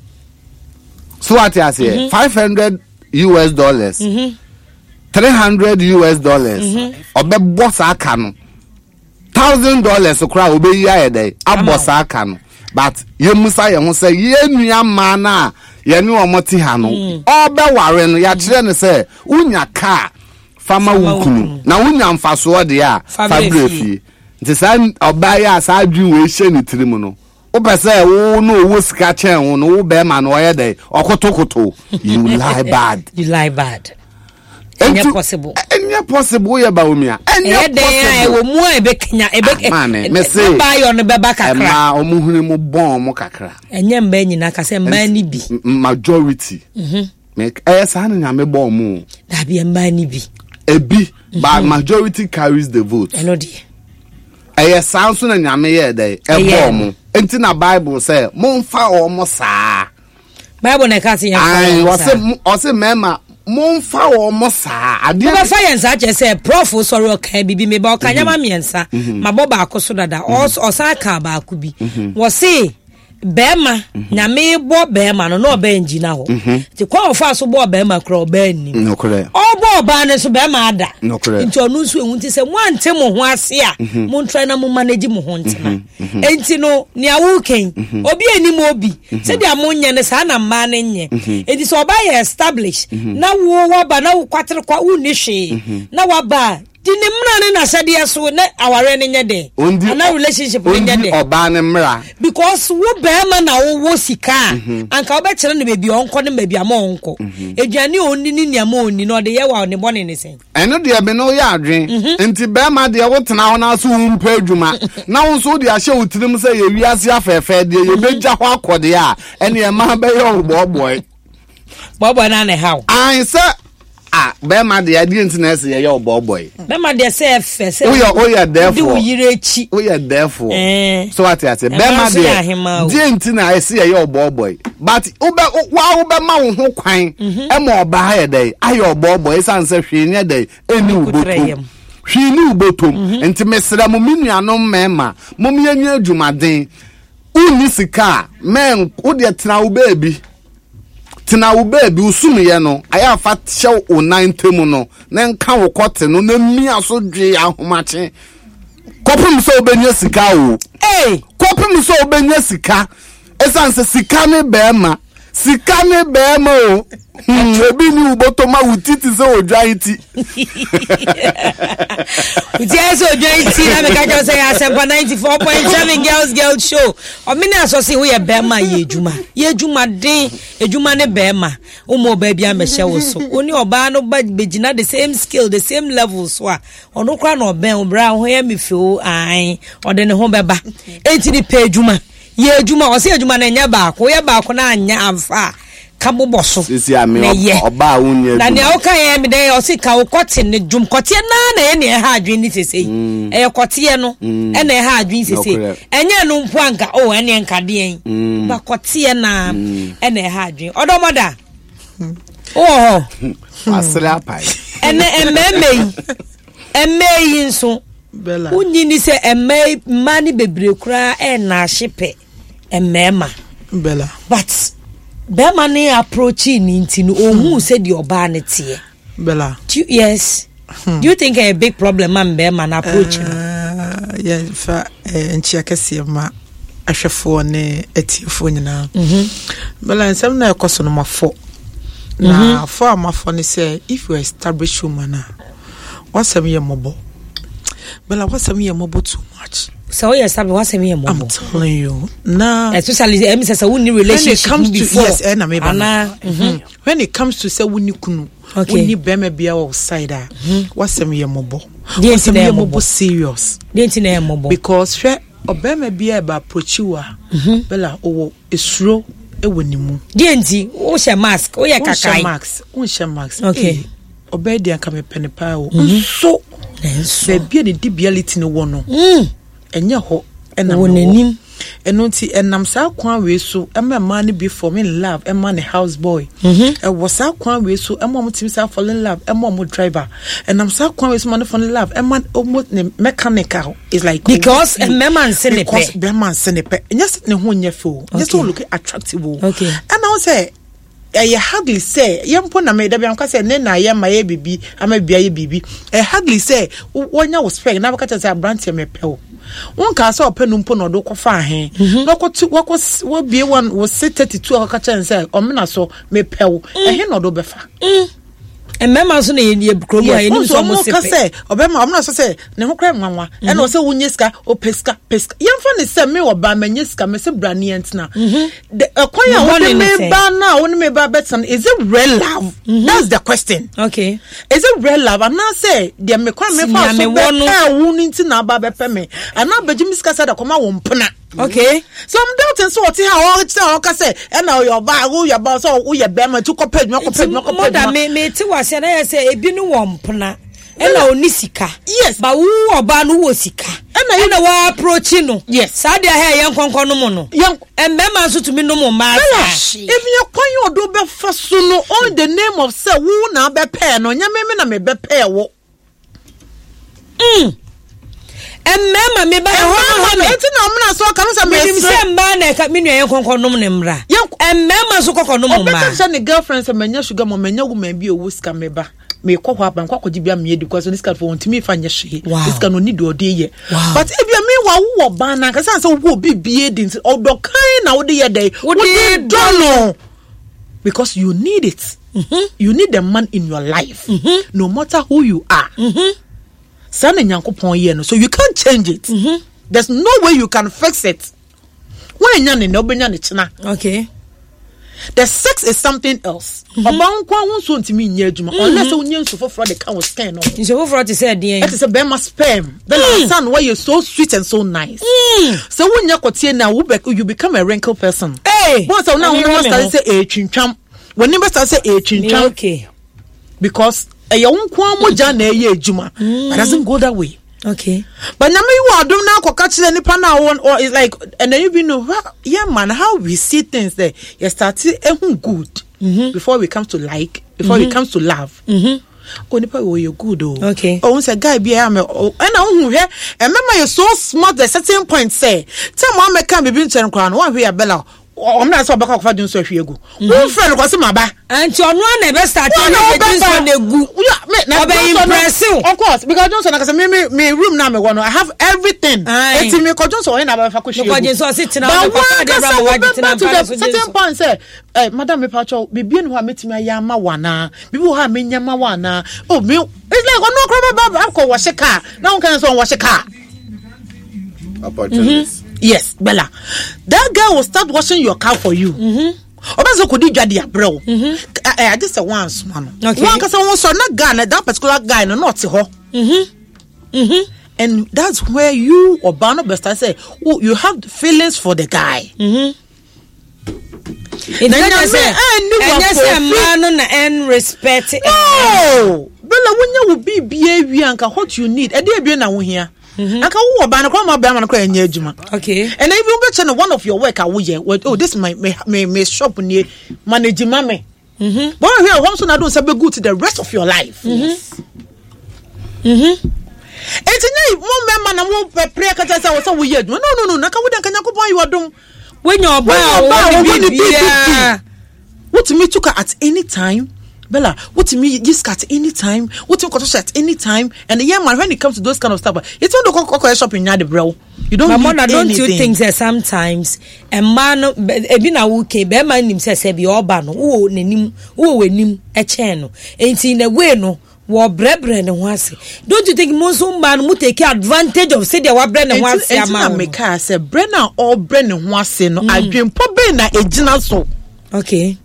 so ate ase five hundred U S dollars three hundred U S dollars obe bo sa ka no thousand dollars okra obeyi ayede abosa aka no but ye musa ye ho say ye nua ma na ye ne omoti ha no obe ware no ya kire ne say unya ka fama wukunu na unya mfaso de a fabrefi nti sa oba ya sa adwin we hye ne tirim no obese wo no wo sika chen wo no wo be ma no ye de okotokoto you lie bad you lie bad. Enya possible. Enya possible ye ba omia. Enya possible. Wo mu e be kenya e be mane me say ba yo no be ba kakra. Ma omuhunu mu bon mo kakra. Enya mba nyina ka se mba ni bi. Majority. Mhm. Me eh sa na nyame bon mu. Da bi mba ni bi. Ebi but majority carries the vote. Eno di. Eh sa nso na nyame ye dey e bon mu. Enti na Bible say mo mfa o mo saa. Bible na ka se yan. Ai wo se o se mema monfa wo mo saa ade ba fa yensa che se prof sorry o kan bibi me ba o kan yama miensa ma bo ba akoso dada o sa ka ba aku bi wo se bema na me bo bema no no ba enjina ho ti kwa ofa so bo bema kra o ba ni no kre o bo ba ne so bema ada no kre nti onu so ehun ti se mo ante mo ho ase a mo ntrai na mo manage mo ho ntena enti no ni awu ken obi eni mo obi se dia mo nya ne sa na ma ne nye enti so ba ye establish na wo wa ba na wo kwatere kwa wo ni hwe na wa ba dini mra ne na sade so ne aware ne nye de na relationship ne nye de oba ne mra because wo be ma na wo wo sika anka wo be kire ne bebi onko ne bebi ama onko eduane oni ni niam oni no de ye wa ne bone ne sen eno de be no ya adwen enti be ma de wo tena ho na so wo mpa adwuma na wo so de ahye otirim se ye wiase afefe de ye beja ho akode a ene e ma be ye oboboy bobo na ne how ai se ah be ma de ade nti na ese ye oboboy be ma de se efe se we are we are therefore we yire chi we are therefore so what I say be ma de de nti na ese ye oboboy but ube wa ube ma wo ho kwan e ma oba ha ye dey aye oboboy san se hwe nye dey eni ubotom hwe ni ubotom nti mesra mo minuanom mema mo mianya adwumaden uni sika men wo de tena wo baby tina wo baby usum ye no aya fa hye o nine no na nka wo kote no na mi aso dwe ahomache kopim so obenya sika o eh kopim so obenya sika esanse sika ne bema sika ne bema o ebi ni ubotoma wutiti se odwaiti uti eso odwaiti na me ka jo say asempa ninety-four point seven girls girls show o me na so say we bema ye ejuma ye ejuma den ejuma ne bema o mo ba bia me hye wo so oni oba no ba begina the same skill the same level so a ono kra na oben obra ho ye me fe o an o de ne ho beba enti ni pe ejuma ye ejuma o say ejuma na nya ba ko ye ba ko na anya amfa kaboboso sisi ame oba wunye na ne oka ye me dey o si ka o kote ne dwum kote na na ye ne ha adwen ni sese e kote no e na ha adwen sese enye no mpo anka o ene nka de en ba kote na e na ha adwen odomoda oh asra pai ene ememe emmeyi nso bela unyi ni se emme mani bebre kura e na hyepe emmema bela but be mani approach ni ntinu ohu se di oba ne tie bela yes hmm. Do you think a big problem man be man approach uh, yeah fa enchi akese ma ahwefo ne atiefo nyina mhm bela nsem na ekoso no mafo na for amafo ne say if you establish woman wasem ye mobo bela wasem ye mobo too much. So yes, I'm wasem ye mobo. I'm telling you. Now, especially em say we need relationship comes before. To, yes, and I mm-hmm. When it comes to say we need kunu, okay. We need bema be outside. Wasem ye mobo. Wasem ye mobo serious. Didn't na mobo. Because she obema be aba approach you bela owo esuro ewonimu. Didn't o she mask, o ye kakai. Max, o she max. Okay. Obedi anka me penepa o. So baby the debility no one no mm enye ho enam wonanim eno nti enam sa kwan we so ema man be for me in love ema ne house boy mhm e wo sa kwan we so ema mo tim sa fall in love ema mo driver enam sa kwan we so man fall in love ema almost ne mechanical is like because a man sene pe because be man sene pe enye ne ho nye fo just look attractive okay and I say eh hardly say yempo na me da bia nka say ne na ye ma ye bibi ama bia ye bibi eh hardly say wonya wo spec na baka say brand me pew won ka say openu mpo no do kofa ahen no kotu wako wo bie one wo thirty-two aka cha say o me na so me pew eh no do befa e mema so na ye kromu ha eni so mo sepe say obema o me na so say ne ho kra nwanwa e na o say wonye ska o peska peska yemfa ne say me wo ba manye ska me say braniant na the akwanya wo me ba na wo me ba betan is it real love that's the question okay is it real love and now say the me kwa me fa so be e wo nti na ba be pe me and na bejimi ska say da koma wo mpna. Okay. So I'm doubting so what how all tell okay say and now your bag who your boss so who your bema to copy no copy no copy no me me ti wase na say ebi no wo mpna e na oni sika yes ba wo oba no wo sika e na wa approach no yes sa dia ha yen konkon no mo no e mema so to me no mo ma if you kwan odo be fa so no on the name of say wo na be pay no nya me na me be pay wo mm emmema me ba ho ho me enti na omna so kan say me se mba na ka me nua konkon nom ne mra emmema so kokon nom ma o be say ne girlfriend say manya sugar mo manya wo man bi o wuska me ba me kokwa ban kwakọ gibia me edi because this guy for want me fa nya hye this guy no need o de ye but if you me wa wo ban na ka say say wo bi bi edi o do kan na wo de ye dey wo de don't know because you need it mm-hmm. You need the man in your life mm-hmm. No matter who you are mhm Son and Yankopon ye no, so you can't change it. Mm-hmm. There's no way you can fix it. When you're no china. Okay. The sex is something else. About one soon to me near Juma, unless you knew so for the cow scan. You so for to say, dear, it is a bema sperm. Then son, why you're so sweet and so nice. So when you're got here now, you become a wrinkle person. Hey, what's now? You must say a chincham. When you must say a chincham, okay, because. A young kwa moja na ye juma. It doesn't go that way. Okay. But now me wa do na ko catch any pana one or it's like and then you know yeah man how we see things there. You start ehun good mm-hmm. Before we come to like before mm-hmm. we comes to love. Mhm. Oh nipa oh you good oh. Okay. Oh say guy be am oh and ehun here and remember you so smart at certain point say tell mama can be bin chen kwa no one we bella. I'm not so back of doing so here go. Who friend was my ba? And your one never started on the go. Yeah, impressive. Of course, because Johnson because me me room now me one. I have everything. It's me because Johnson when I have question. Because Johnson sitting on the certain point say, eh madam me pacho be bien who meet me yama wana. People have me yama wana. Oh me it's like no crab baba ko wash car. Now can so wash car. Opportunities. Yes, Bella. That guy will start washing your car for you. Mhm. Obazo kodi dwade abrew. Mhm. I just a once man. One ka say won so na guy na that particular guy no not ho. Mhm. Mhm. And that's where you or Bano Besta say, oh, you have feelings for the guy. Mhm. Nanya say anya say man na en respect. Oh, Bella when you be behavior anka what you need. E dey be na wo hia. Anka wo ba na kwa ma ba ma na kwa enya adwuma. Okay. And even better one of your work a wo ye. Oh, this my me me shop near manage mame. Mhm. But here one so na do say be good to the rest of your life. Mhm. Mhm. Enti nyai mo memma na mo prepare kata say wo say wo ye adwuma. No no no, na ka wo dan kan yakopon you adom. When your ba wo be bia. What me took at any time. Bella, what to me just at any time, what to cut at any time, and the young man when it comes to those kind of stuff, it's on the cocoa shop in Yard, bro. You don't need anything. Don't you think that sometimes a man a bin a okay, bear man himself say be urban, oh, nenim, oh, nim, a channel, ain't in a way no. War brebre and wasi. Don't you think most man would take advantage of say they were Brennan once a man? Make her say Brennan or Brennan wasi no. I dream probably na a general so. Okay.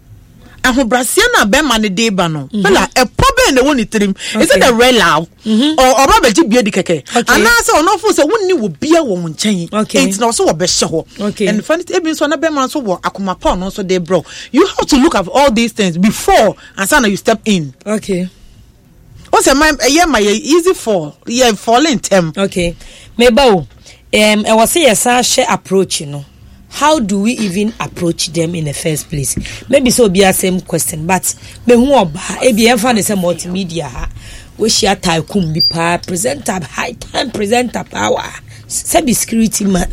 Aho Brasiana be man de ba no. Bella a problem the one it trim. Is it the real law? Or or baby bia di keke. And now say no for say wonni wo bia wo nchen. Okay. It's not so wo be hye. Okay. And funny e bin so na be man so wo akoma pa no so dey bro. You have to look at all these things before and so now you step in. Okay. What's a my yeah my easy fall. Yeah falling term. Okay. Meba o. Um I was say yes share approach you know. How do we even approach them in the first place? Maybe so be a same question, but me who oba e be enfa the same multimedia ha. We share tycoon be pa presenter high time presenter power. Say be security man.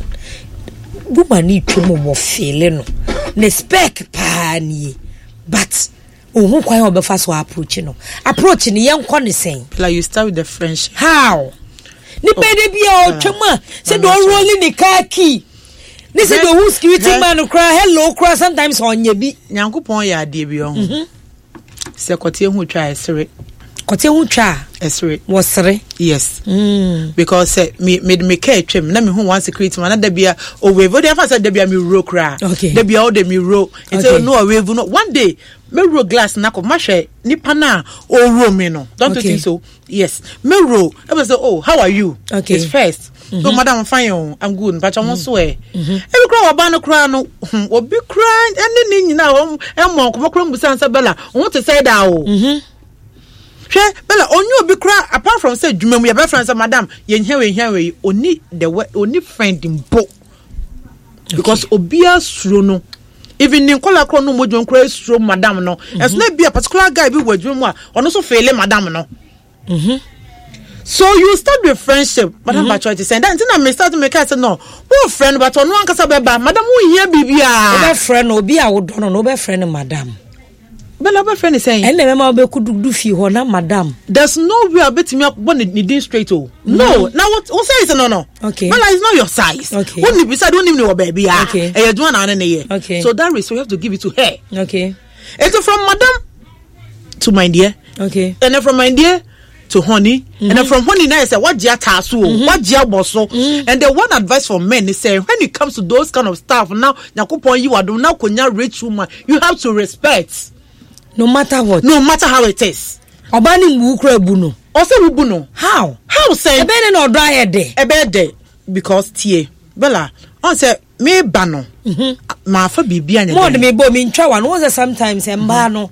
Woman need to mo feel no. Ne spec pa ni. But who kwan obefa so approach no. Approach ni yen ko ne sen. Like you start with the friendship. How? Ni pe de bia o twema. Say don't roll the car key. This is the who security man cry hello cry sometimes on ye bi Nyankopon ya ade bi o ho se kote hu twa esere kote hu twa esere wo sere yes mm. Because uh, me me me care twem na me hu one security man na da bia o we vo dey fa say da bia me ro cry da bia o dey me ro so no we no one day me ro glass na ko ma hwe nipa na o ro me no don't okay. You think so yes me ro e be say oh how are you okay. It's first. Mm-hmm. So madam fine I'm good but I want so eh every cry oba no cry no obi cry and ni nyina o e mo ko busa nsa Bella won to say that o mhm hwe Bella onyu obi cry apart from say dwuma mu your best friend say madam ye hia we hia we oni the oni friend mbo because obi asuro no even in kola kro no modjon cry asuro madam no as na be a particular guy bi wadwuma mu a ono so fail madam no mhm. So you start with friendship, madam. Mm-hmm. But you say that until I start to make say no, who friend but on one kasa beba, madam who here bibia. Be friend obi a wo don no be friend madam. Bella be friend is saying. And the mama be kudu do fi ho na madam. There's no way about me up one need straight oh. Mm-hmm. No, now what what size no no. Okay. Bella is not your size. Okay. When you beside don't even know baby ah. Okay. And you do an an year. Okay. So that is we have to give it to her. Okay. It's from madam to my dear. Okay. And then from my dear to honey, mm-hmm. And then from honey now I say what jia tasu, mm-hmm. What jia boso, mm-hmm. And the one advice for men is say when it comes to those kind of stuff now, nyakopon you are do now konya rich woman, you have to respect, no matter what, no matter how it is. Obani mukra buno, also buno. How? How say? Ebe ne no dry de. Ebe de because tie Bella. On say me bano. Mhm. Ma fa bibia nya. More me bo me ntwa one was sometimes e mba no.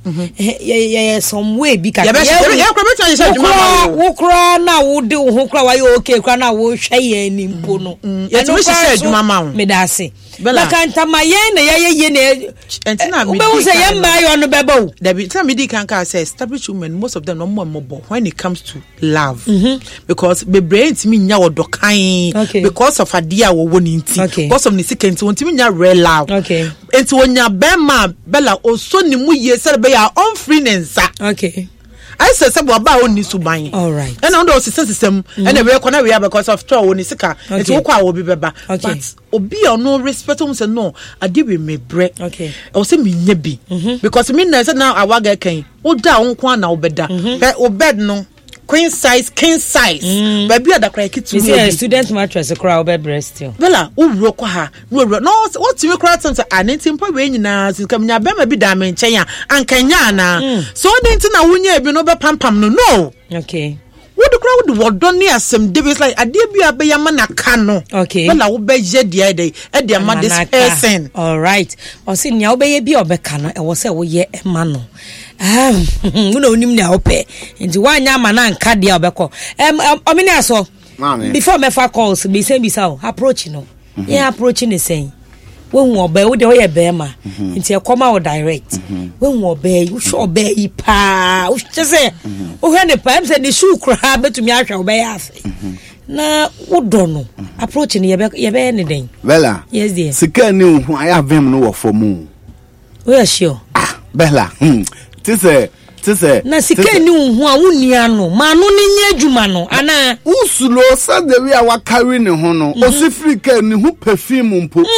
Eh some way bi ka. Ya be ya kra betu anya adwuma. Wo kra na wo de wo kra wa ye okay kra na wo hwe ye ni mpo no. Ya ti we hye adwuma ma wo. Me da se. Bella. La kan tama ye na ye ye ne. Entina me. Be wo say ye mba yo no beba. Da bi tell me di kan ka say established women most of them no more mobo when it comes to love. Mm-hmm. Because be brain ntimi nya wodokan okay. Because of adia wo woni nti. Okay. Because of ni sika nti ntimi nya real love. Okay. Enti wonya bema Bella oso ni mu ye se be ya on free nensa. Okay. I said say aba oni suban. All right. And on those system and we kona we because of trouble oni sika. Enti wo kwa wo bi beba. But obi no respect him say no ade we me bre. Okay. O say me nya bi. Because me na say now awaga kan. Wo da wo kwa na wo beda. Be o bed no queen size, king size. Mm. Baby, ada cry kitu. You see a student mattress, a crowd bed breast still. Bella, who broke her? No, no. What's your crowd? Something. I need to improve when you now. Since come here, be be damn China and Kenya na. So I didn't know when you be no be pam pam no no. Okay. What the crowd would done near some Davis like a debut be a man a cano. Okay. Well, I will be the other at their mother's person. All right. Or sin ya obey be obekano and was a ye a mano. Um, you know, nim na ope. Into one yaman and cadia obeko. Um, I mean, I saw before my fa calls be saying be so approaching. No, yeah, approaching the same. When we obey, we do a bema. Into a come out direct. When we obey, you should obey pa. Just say, oh, when the pipes and the shoe crab to me, I shall obey us. Na, what don't know? Approaching ye be anything. Bella, yes, dear. Sika knew who I have him no for moon. We are sure. Ah, Bella, hm. Tis a, tis a. Na sika knew who I wouldn't know. Manu ni jumano. Ana, Usulo said the way I was carrying a hono. O sifrika ni who perfume mpo.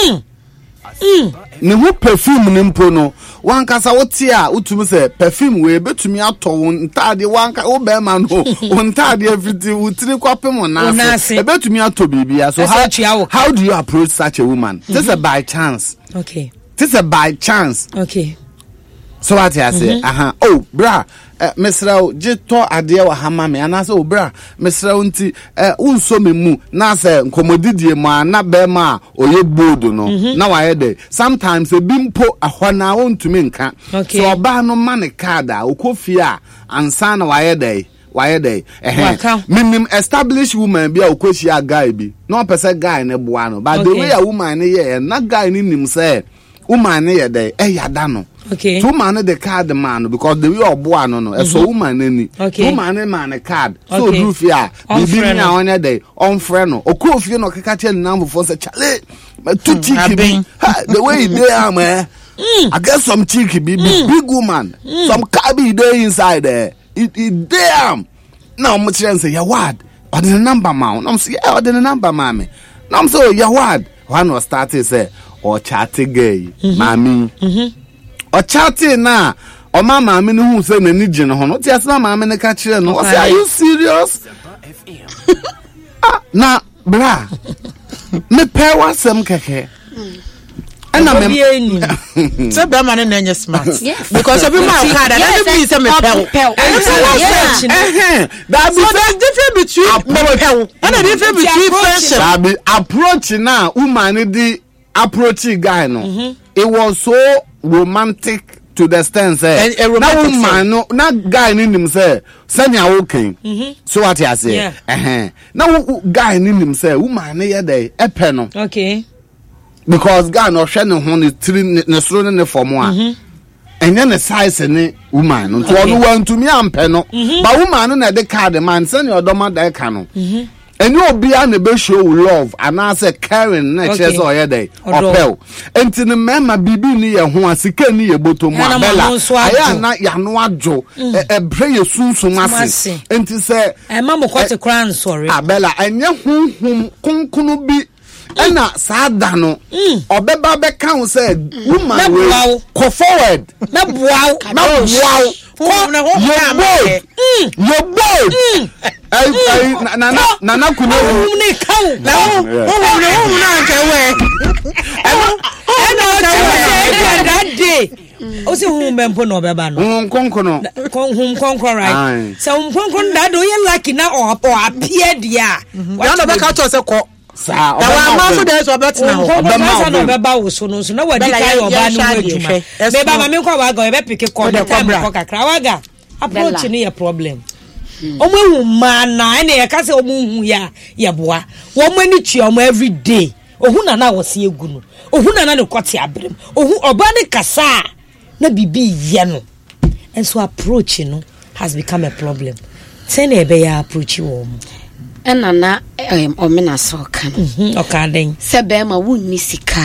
Mm. Ne ho perfume ne mpo no wankasa wote a utumi se perfume we betumi ato ntade wanka wo be ma no ntade afiti utiri kwapem na se betumi ato bibia. So how, how do you approach such a woman? Mm-hmm. This is a by chance. Okay. This is a by chance. Okay. So what I say, mm-hmm. aha, oh, bra, uh, Mister Jito Adia wa Hamame, and I say, oh, bra, Mister Unti, uh, unso me mu, na se, komodidi ma, na bema, or ye bodo no. Mm-hmm. Now I had sometimes a bimpo a wana on to minka. Okay. So a ba no money kada, o kofia, and sana wa yede. Why they? Minim established woman be a question guy be. No person guy ne buano, but the way a woman here, not guy in him say, woman here day, eh, yadano. Okay. Two man the card man because the way of buano no, so woman any. Okay. Two man man a card. So okay. do fear. Bibi na on a day on friend no. O ko fie no keka che number for say chale. Too cheeky be. The way they are man. I get some cheeky be big woman. Some cabby there inside there. It, it damn. Now I'm say ya what? Or the number man. I'm say yeah, or the number mommy. Now I'm so ya what? One was started say or chatty gay, mommy. Or chatty na. Or my mommy who say the need no no. Just my mommy na catch no. I say are you serious? Ah, na bra. Me pay what some keke. And I'm so be man na smart. Yes. Because every man card and every say me pel. That be different between me pel and the difference between friendship. That be approach now woman the approach guy no. It was so romantic to the extent say now woman no na guy ni him say sanya okay. So what you say? Eh now guy ni him say woman na ye dey epe no. Okay. Because God no share no ho three ne soro ne form a enye ne size ne woman no to no wan to me ampe no but woman no na de card man say ne odoma da ka no enye obi a ne be show love and I say caring na che so oye dey opel enti ne mema bibi ni ye ho asika ni ye botom abela aya na ya no adwo e bre ye sunsun ase enti say e ma mo kwate kran sorry abela enye hunhum kunkunu bi ena sada no obeba be kan say woman we go forward na boaw na boaw ko na ho your boy ai ai na na na na kuno ni kan na ho ho na nke we ena that day o se hu mempo no obeba no hu konkono hu konkono right so hu konkono that do you like na o appear dia ya no be ka to se ko sa oba ma so dey so bet na oba ma no beba wo so no so na wadi kai oba no adwuma beba ma me kwa waga e be pick call the time ko kakra waga approach ni your problem omo hu ma na ene e ka se omo hu ya ya boa wo mo ni tue omo every day ohu na na wo se egu no ohu na na ne kwate abrem ohu oba ne kasa na bibi ye no and so approach no has become a problem say na e be ya approach wo ena na em omena so kan okaden se be ma wunni sika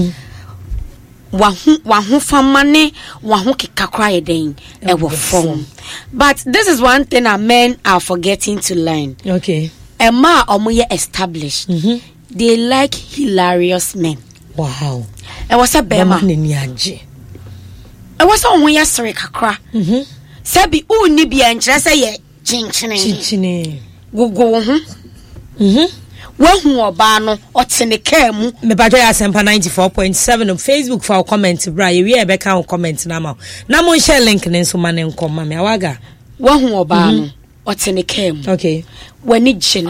wa hu wa hu famane wa hu kekakra yeden e wo form. But this is one thing that men are forgetting to learn. Okay. Emma omoye established. Mm-hmm. They like hilarious men. Wow. E was a bema ni age. E was a omoye sere kakra. Mhm. Sebi u ni bia nkyere se ye chinchine. Chinchine. Gugu hu. Mhm. Wahu oba no otene ka mu. Me ba joy asempa ninety-four point seven on Facebook for comment bra. Ye we be kan comment na ma. Na mo share link ne so ma ne nkom ma me awaga. Wahu oba no otene kem okay when it jene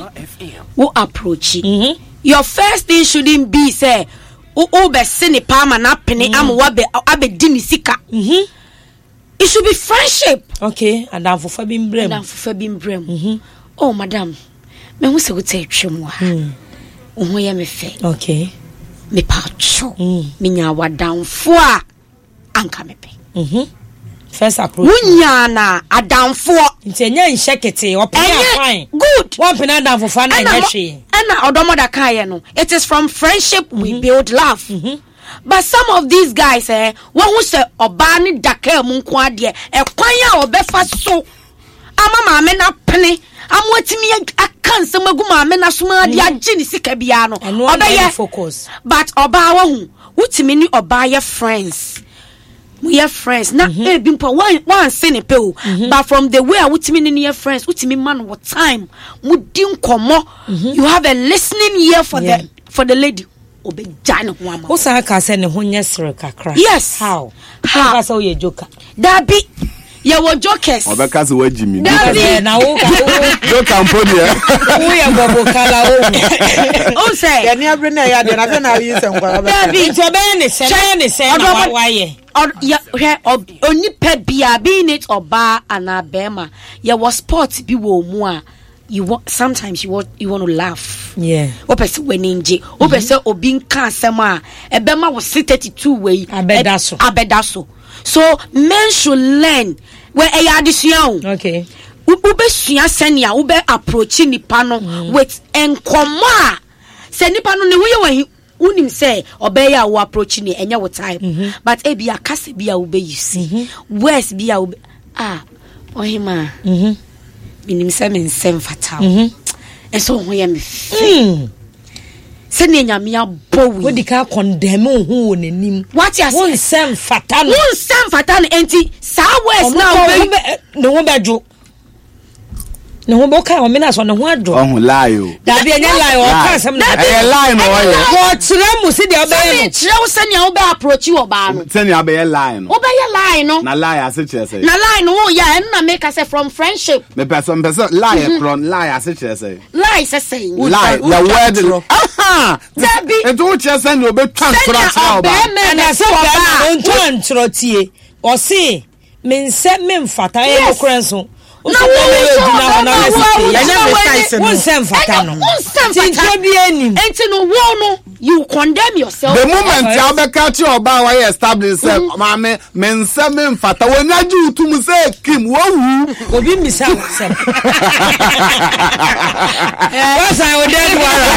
wo approach your first thing shouldn't be say o o be sene pa ma na pene am wa be abedi ni sika mhm it should be friendship okay and dan fofa bi mbrem dan fofa bi mbrem mhm oh madam me hu se go te twem wa o ho ye me fe okay me pa cho me nya wa dan fo a anka me pe mhm first approach wunya na adamfo ntenya nshekete opia fine good one pena adamfo fa na nyehwe na odomoda kaye no it is from friendship we mm-hmm. build love mm-hmm. but some of these guys eh won hu se oba ni daka mu nko ade e kwan ya obefa so ama maame na pene amwatimi aka nsem agu maame na soma ade age ni sika bia no obaye focus but oba wa hu utimi ni oba ye friends we are friends na e bi mpo one one sene pe o but from the way I utimi ni your friends utimi man what time mu din komo you have a listening ear for yeah. the for the lady obe jane ho ama o sa ka se ne ho nyesere kakra yes how how ka so ye joker da bi ye wo jokers obe ka se wa jimi na wo ka joker mpodi e wo ye bobo kala o o say ya ni abre na ya de na be na yi se ngwa da bi to be ne se ne se na wa ye or ya oni pe bia be it oba anabema ya was sport bi wo mu a you want sometimes you want you want to laugh yeah o person when nje o person obi nka asem a ebema wo thirty-two we abedaso abedaso so men should learn where e ya adesua okay ube sua senia ube approach nipa no with enkomo a se nipa no ne wo ye unim say obey ya wo approach ni enya wo time mm-hmm. but e bia kase bia wo be yisi mm-hmm. west bia wo ah ohima mhm minim say men sem fatal mhm eso ho ye me fe se ne nyame abowi wo dika condemn hu wo nanim what you say won sem fatal won sem fatal enti sa west now ne wo bejo ne ho boka o me na so ne ho adwo oh lie o da bi enya lie o ka sam na e lie no o ye wo tire mu se de obey no tire wo se ne o be approach wo ba no se ne abey lie no o be lie no na lie ase kire say na lie no wo ya en na make us from friendship me person person lie kron lie ase kire say lie say say lie the word aha dabi ento wo kire say ne obetwa ntro atra oba na se ba ntwa ntro tie o se me nse me mfata e no krenso na wo na wo na won sem fata no tin bi anim enti no wo no you condemn yourself the moment you be catch oba wa establish say maame men sem mfata won aju utum say kim wo wu obi misa sem what's I ordered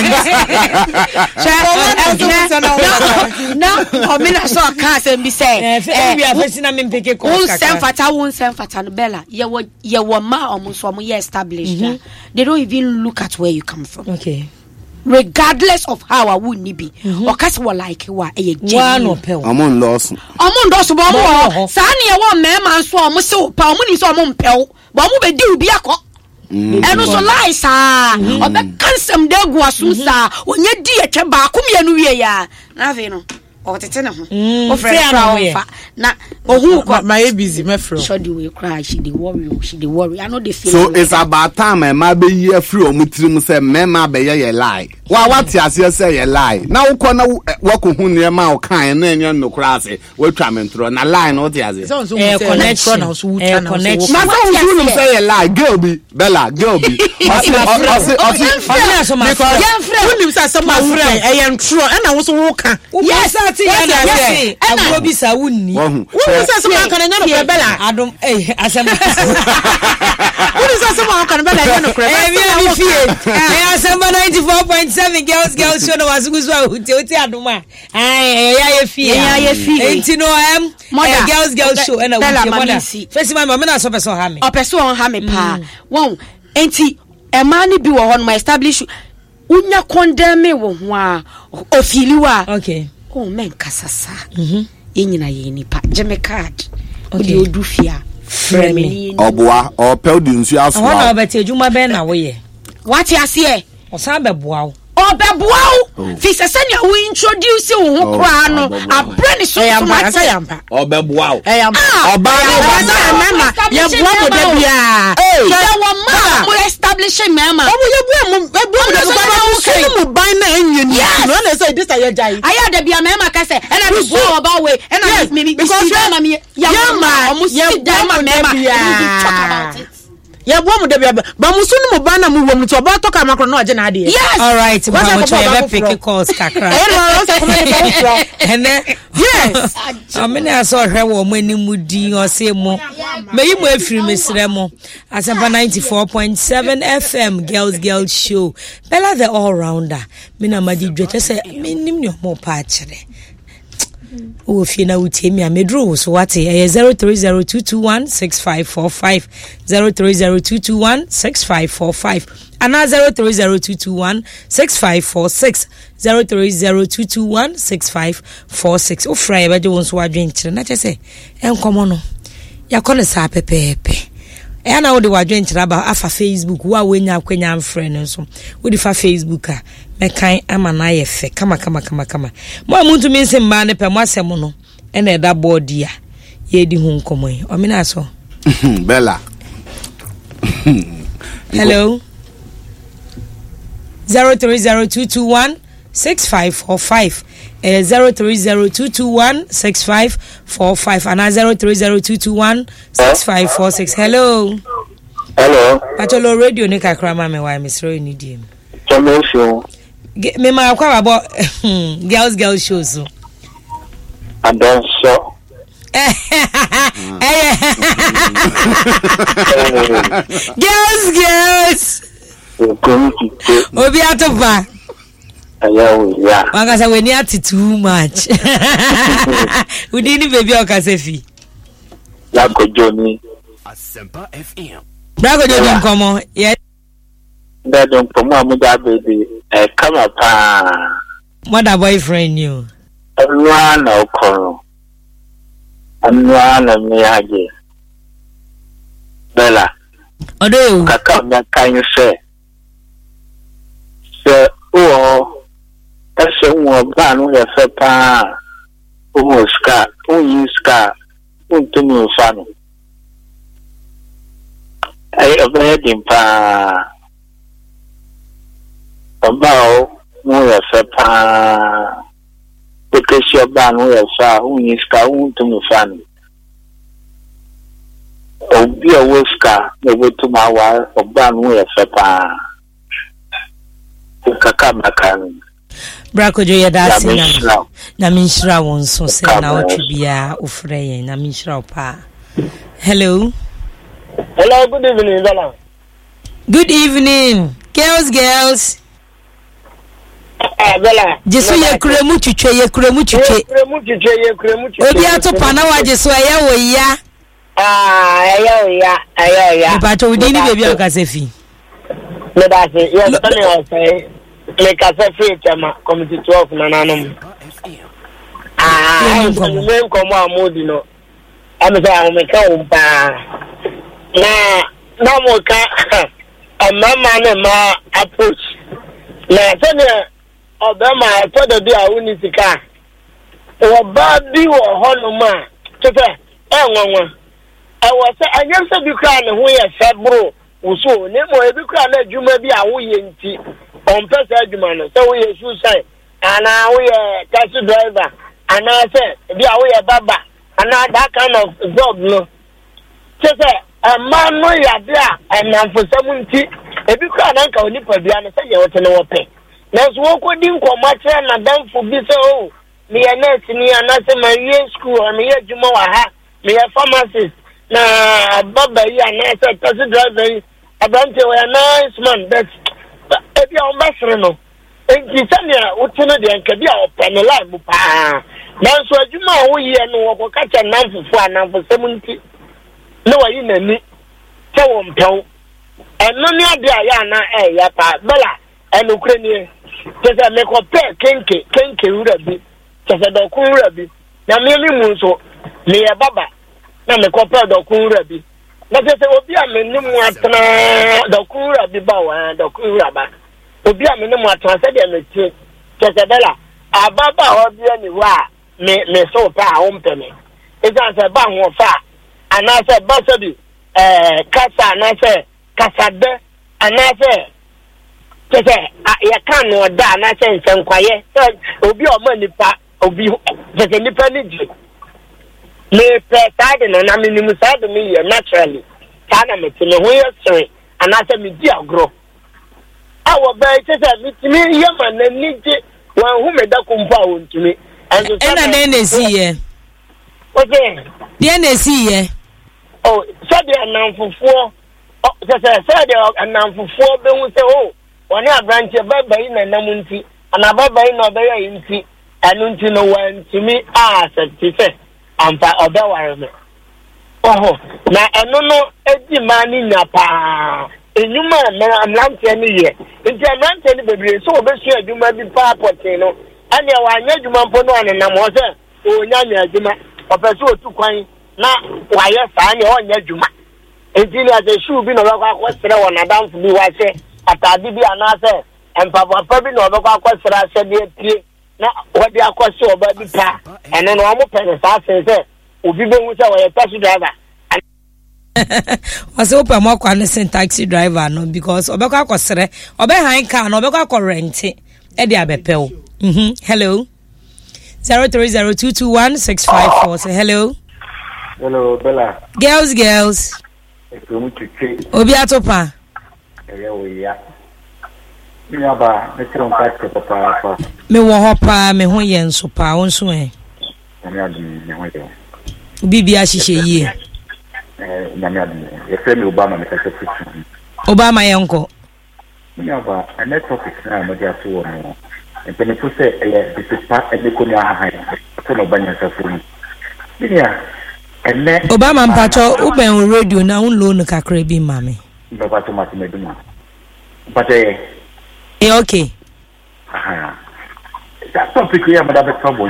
warrant na o me na so ka sem bi say eh we are facing am mpeke ko won sem fata won sem fata no bella ye wo ye wo ma almost from ye established mm-hmm. they don't even look at where you come from okay regardless of how I would be mm-hmm. or cause what like wa e one opel amon loss amon dos bo mo sa na ye wo mema so o mo se opa o mo ni so o mo mpel bo mo be di obi akọ eno so lie sa o be kansem de gu asu sa onye di etwe ba akomie no wie ya na ve no o tete ne ho o frɛ na na ohu ko my busy my friend so the way cry she dey worry she dey worry I know they feel so it's about time ma be ye free o mutirim say mema be ye lie wa what ase say ye lie na wo ko na wo ko hu ne ma o kan na enye no kra ase wo twa mentro na lie no te ase eh connection eh connection ma so hu no say ye lie girl bi bella girl bi ase ase ase because who say some my friend eh ye ntro na wo so wo kan yes ati na say agbo bi sa wunni who say some kan nya no bella adom eh asem who say some kan bella nya no kra eh bi fie eh asem ninety-four point seven girls girls show no wasuguzu uti uti adom a eh ya ye fie ya ye fie enti no em girls girls show na uti mother first man me na so person ha me o person ha me pa won enti e man ni bi wo ho no establish unya condemn wo ho a ofiliwa okay oh men kasasa mhm yenyina ye nipa jeme card odi odufia frame oboa o pel di nsu aso a wona obete adwuma be na wo ye what you say o san be boa wo o Obebuau. Fi se senya we introduce wo ho kra no. Abrani so so much. Obebuau. Oba mama. Ye bua mo da bia. Eh. Ye wo ma mo establishing mama. Omo ye bua mo bua mo da so mo ban na enye ni. No na say this aye jai. Aya da bia mama ka say e na be bua oba we. E na me me because mama me ya mama. Omo sit down mama. Talk about it. Ya bo mu de bia ba mu sunu mu ba na mu wo mu to ba to ka makro na oje na ade. Yes. All right, we want to have pick calls kakra. Eh no, so come dey and then yes. Amene aso hwe wo mo ani mu din o se mo. Meyi mo afiri mesre mo. Asempa ninety-four point seven F M Girls Girls Show. Bella the all rounder. Me na madi dwete say me nim ne mo pa akere. Oh, if you know, me a medru so what eh zero three zero two two one six five four five zero three zero two two one six five four five and zero three zero two two one six five four six zero three zero two two one six five four six. Oh, fry be won so adwen kire na che say enkomo no yakole sa pepepe e na wo de wadwen kire ba afa Facebook wa wenya akwenya amfre no so wo di fa Facebook a mekan ama na ye fe kama kama kama kama mo amuntu mi nse mba ne pe mo asem no e na eda board ya ye di hu nkomo yi o mi na so Bella. Hello zero three zero two two one six five four five uh, zero three zero two two one six five four five and zero three zero two two one six five four six. Hello. Hello. Patolo radio ne kakra ma me wa misro ni dim. Tomoso. Me ma kwa about girls girls show so. Adonso. Girls girls. Obi atopa. Ayo ya. Wanga we ni ati too much. We didn't baby o kasefi. La ko Johnny. Asempa F M. Brago Johnny komo. Yeah. Da don komo amuda baby. Eh kama pa. What a boyfriend you. Anwa na okoro. Anwa na miyaje. Bella. Odo. Kaka na kan se. Se o ese wo ba no ye fe pa. O ska, o yiska, o tunu fa no. Ai obe din pa. About mo ya fe pa because your ban mo ya fa uni ska un to me fan obi o woska me go to ma wa oban mo ya fe pa kaka makan Brako jo ya da sina na minshira won so se na otwibia ofre yen na minshira pa. Hello. Hello, good evening, Bella. Good evening. Girls girls. Ah, Bella. Jesu ye kuremu twitwe ye kuremu twitwe. Kuremu twitwe ye kuremu twitwe. Obi atopa na wa jesu aya wo ya. Ah, aya wo ya, aya ya. Ba to udi ni baby o kasefi. Me da se, yes, tell o say. Le kasefi chama committee twelve na nanom. Ah, me nkomo amodi no. Am say am me ka umpa. Na na mo ka amama na ma approach. Na tell Obama I thought the day I wouldn't see car. Or Baby or Honoma. To say, eh, one. I was I never said you can't who you said, bro. So, Nemo, every crown that you may be a wee on first argument. So we are suicide. And now we are taxi driver. And I said, be away a baba. And now that kind of job, no. To say, a man, no, you are there. And I'm for someone tea. Every crown uncle nipper be honest, I want to know pay. Nas woko din ko matra na dan fu bi se o me ya nurse ni anase ma wie school me ya juma wa ha me ya pharmacist na baba yi anase taxi driver abante wa nice man that e bi on basre no enti sania wotino de anka bi a opene live bu pa dan so adwuma wo yi no wo ko kacha nan fufu anan fu semunti no wa yi nani te wo mpew eno ni ade aya na e ya pa bela eno krenie Tese me ko pe kenke kenke wura bi tese do ku wura bi na me mi mu so me ya baba na me ko pe do ku wura bi na tese obi a me ni mu atana do ku wura bi ba wa do ku wura ba obi a me ne mo atranse de me tie Chesebela ababa ho bia ni wa me me so pa a ompe me ejan se ba ho fa ana se ba so bi eh kasa na se kasa de ana se Chese ya kan no da na se nsenkwaye obi o ma nipa obi chese nipa ni ji me pe tade no na me ni musade me ye naturally kana me tele ho ye sere ana se me di agro awo ba chese me timi ye ma na nije wan hu me da kumpa wontumi enso ena na na si ye okay de na si ye oh so de anamfufuo oh chese se de anamfufuo be hu se oh oni abranche baba yi na namunti ana baba yi na obeya yinti anu nti no wantimi a certificate ampa obeware me oho na enu no edi mani nya pa enyuma na amlante ni ye nti amlante ni bebre so obesu adwuma bi pa potin no ane wa anya adwuma mpo no ane na mo se onya nya adwuma opeso otu kwan na waye saa ne onya adwuma enti ni ase shu bi no bakwa kwesere wona danfo bi wa se atade bi anase empapa pa bi no bakwa kwesere ase de tie na wodi akwose oba bi pa ene no omo pere saa se se obi be hu se waye taxi driver wase opa mo kwa ne sen taxi driver no because obekwa akwosere obe han car no obekwa akwarent e de abepew mhm hello zero three zero two two one six five four say hello hello Bella girls girls obi atopa eya we ya mi aba me tron taxi papa papa me wo hopa me ho ye nso pa won so e me adi me ho ye bibi a hihye yie eh na me adi e fe me Obama me kase fitu Obama yenko mi aba a network na mo dia so wo no e pene fu se e disipa e ko ni aha ha so no banya sa fu ni ya ene Obama mpacho uben radio na un lo no kakra bi mame baba to mati meduma but eh eh okay aha that topic here mother be trouble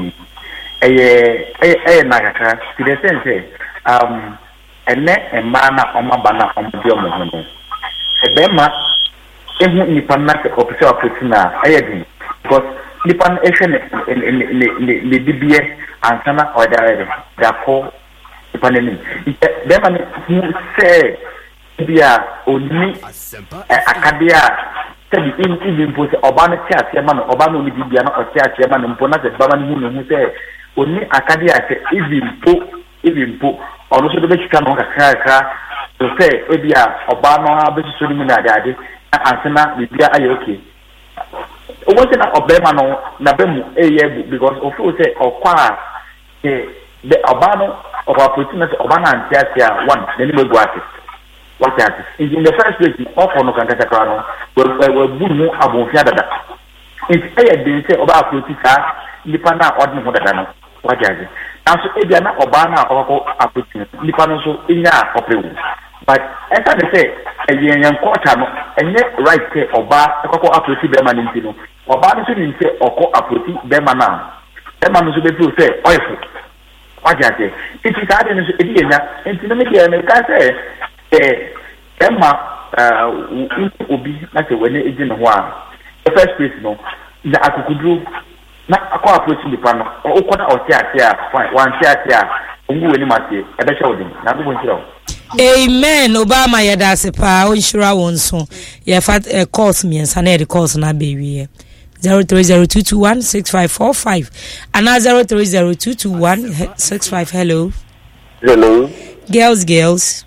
eh eh eh na kaka to the sense um ene emma na omaba na omdi omo ho no ebema ehu nipa na ke opese apotina ayedi because nipa na ehwe ne ne ne ne dibie ansana order da ko nipa ne ni bema ne hu se bia oni akadea tabi in in pose oba no tia tia ma no oba no ni bia no tia tia ma no mpo na se baba no hu no hu se oni akadea se even po even po ono so do be chika no kakra kakra so say ebia oba no ha be so ni mu na ade ansana bia aye okay o want na obema no na be mu eye because of you say okwa eh the oba no of opportunity oba na antia tia one then we go at it what that is in the first place of no kan kata no we we bunu abofia dada it eye dey say oba opportunity nipa na odne ho dada no what that is now so ebia na oba na akoko opportunity nipa no so inya opewu but esa dey say eye yan quarter no enye right say oba akoko opportunity be man ntino oba no so ni say oko opportunity be man na be man no so be feel say oifu what that is it is hard no so edi enya ntino me dey me ka say eh emma uh obi na say when e dey no ho a the first place no na akukudru na akọ approach the pan o kwona o tia tia fine one tia tia ngu weni mate e be sha odin na do nchira amen Obama yeda se pa o nshira won so ye fa course mi ensa na the course na be wi zero three zero two two one six five four five and zero three zero two two one six five hello hello girls girls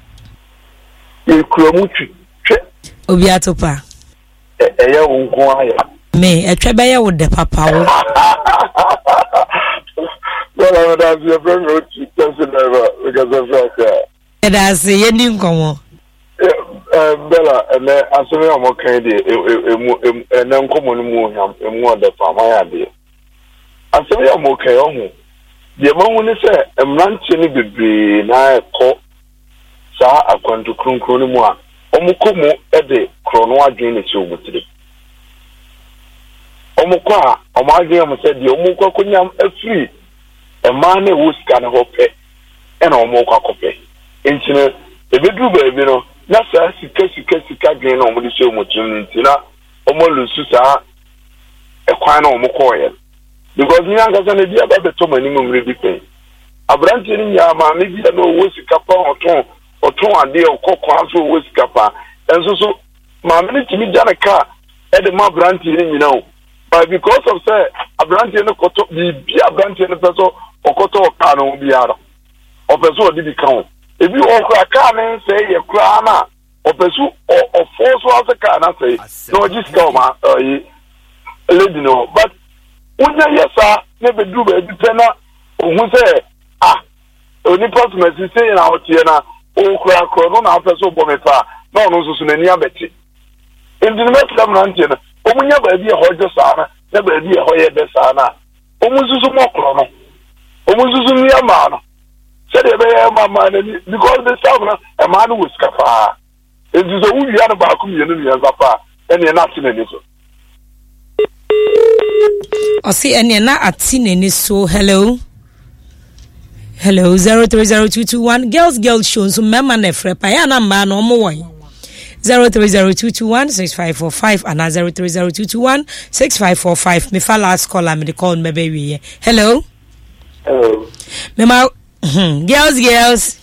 ikromuchi obi atopa eya wonko aya me etwebe ye wo de papa wo well I have your friend wrote to never because of that e da se ye ni nkomo eh Bella and asome am okay de emu ena nkomo no mu hwam emu de fama ya de asome am okay ohu de mahu ni se emranche ni bebre na ekọ sa akwantu kronkron mu a omukomo e de krono adwen ne chi obutire omukọ a omagye am se de omukọ konyam afiri ema na wuska na hope e na omukọ akope entine ebedu baabi no na sa sika sika sika dwen na omudi se omutim ntina omo lusu sa e kwan na omo koye because ni anga sa na bia ba beto mani mu mre dipen abranti ni nya ma me bia na owo sika pa oton oton ade okokwa so owo sika pa enso so ma me timi jana ka e de ma abranti ni nyina o but because of say abranti no koto bi bia abranti no peso okoto ka no biara o peso odi bi kan ebi o kra ka na say ye kra na o peso o force was ka na say no just come ma lady no but unya yesa ne be du be bi pena ohun say ah oni possible say na o tie na o kra kra no na peso bo me pa na no so so na ni abeti indi no metam na ntie na omunya ba bi e hojo sana na ba bi e hoye be sana omuzuzu mo kro no omuzuzu mi ama no se de be e mama na because the staff na e ma no wiskafa indi so wu ya no ba ku mi no mi anzafa ene na ati na ni so o si ene na ati na ni so hello hello zero three zero two two one girls girls show so mema na frɛ pa ya na mba no mo won zero three zero two two one six five four five and zero three zero two two one six five four five. Me fa last call am the call me be we. Hello. Hello. Me ma girls girls.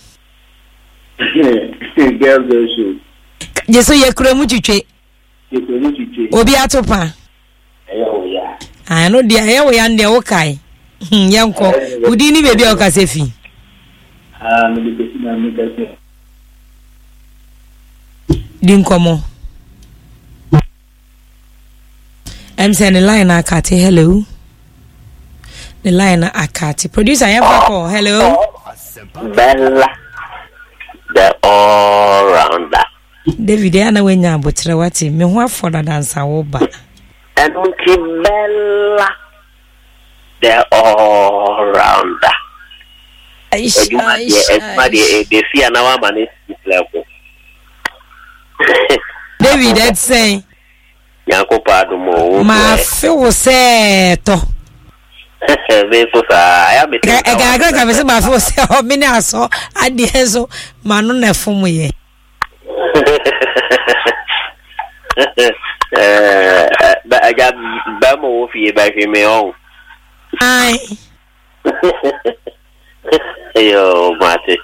Girls girls show. Je so ye kura mu twitwe. Ye kura mu twitwe. Obi atopa. Eyo ya. Ah no dia eyo ya nde wo kai. Yanko. Udi ni bebi o kasefi. Ah me be na me kasefi. Dinkomo. I'm saying the line akati hello. The line akati. Producer you call hello. Bella. The all rounder. David ana wenya abotre wati me ho afoda dansa wo ba. Enunki Bella. The all rounder. Aish aish. Everybody dey see anawa mane level. David that's say Yanko padu mo ma feel say to ve so sa ya beti e ga ga ka se ma feel say o mi na so ade so ma no na fom ye eh ba ja ba mo fi ba fi me on ai yo mate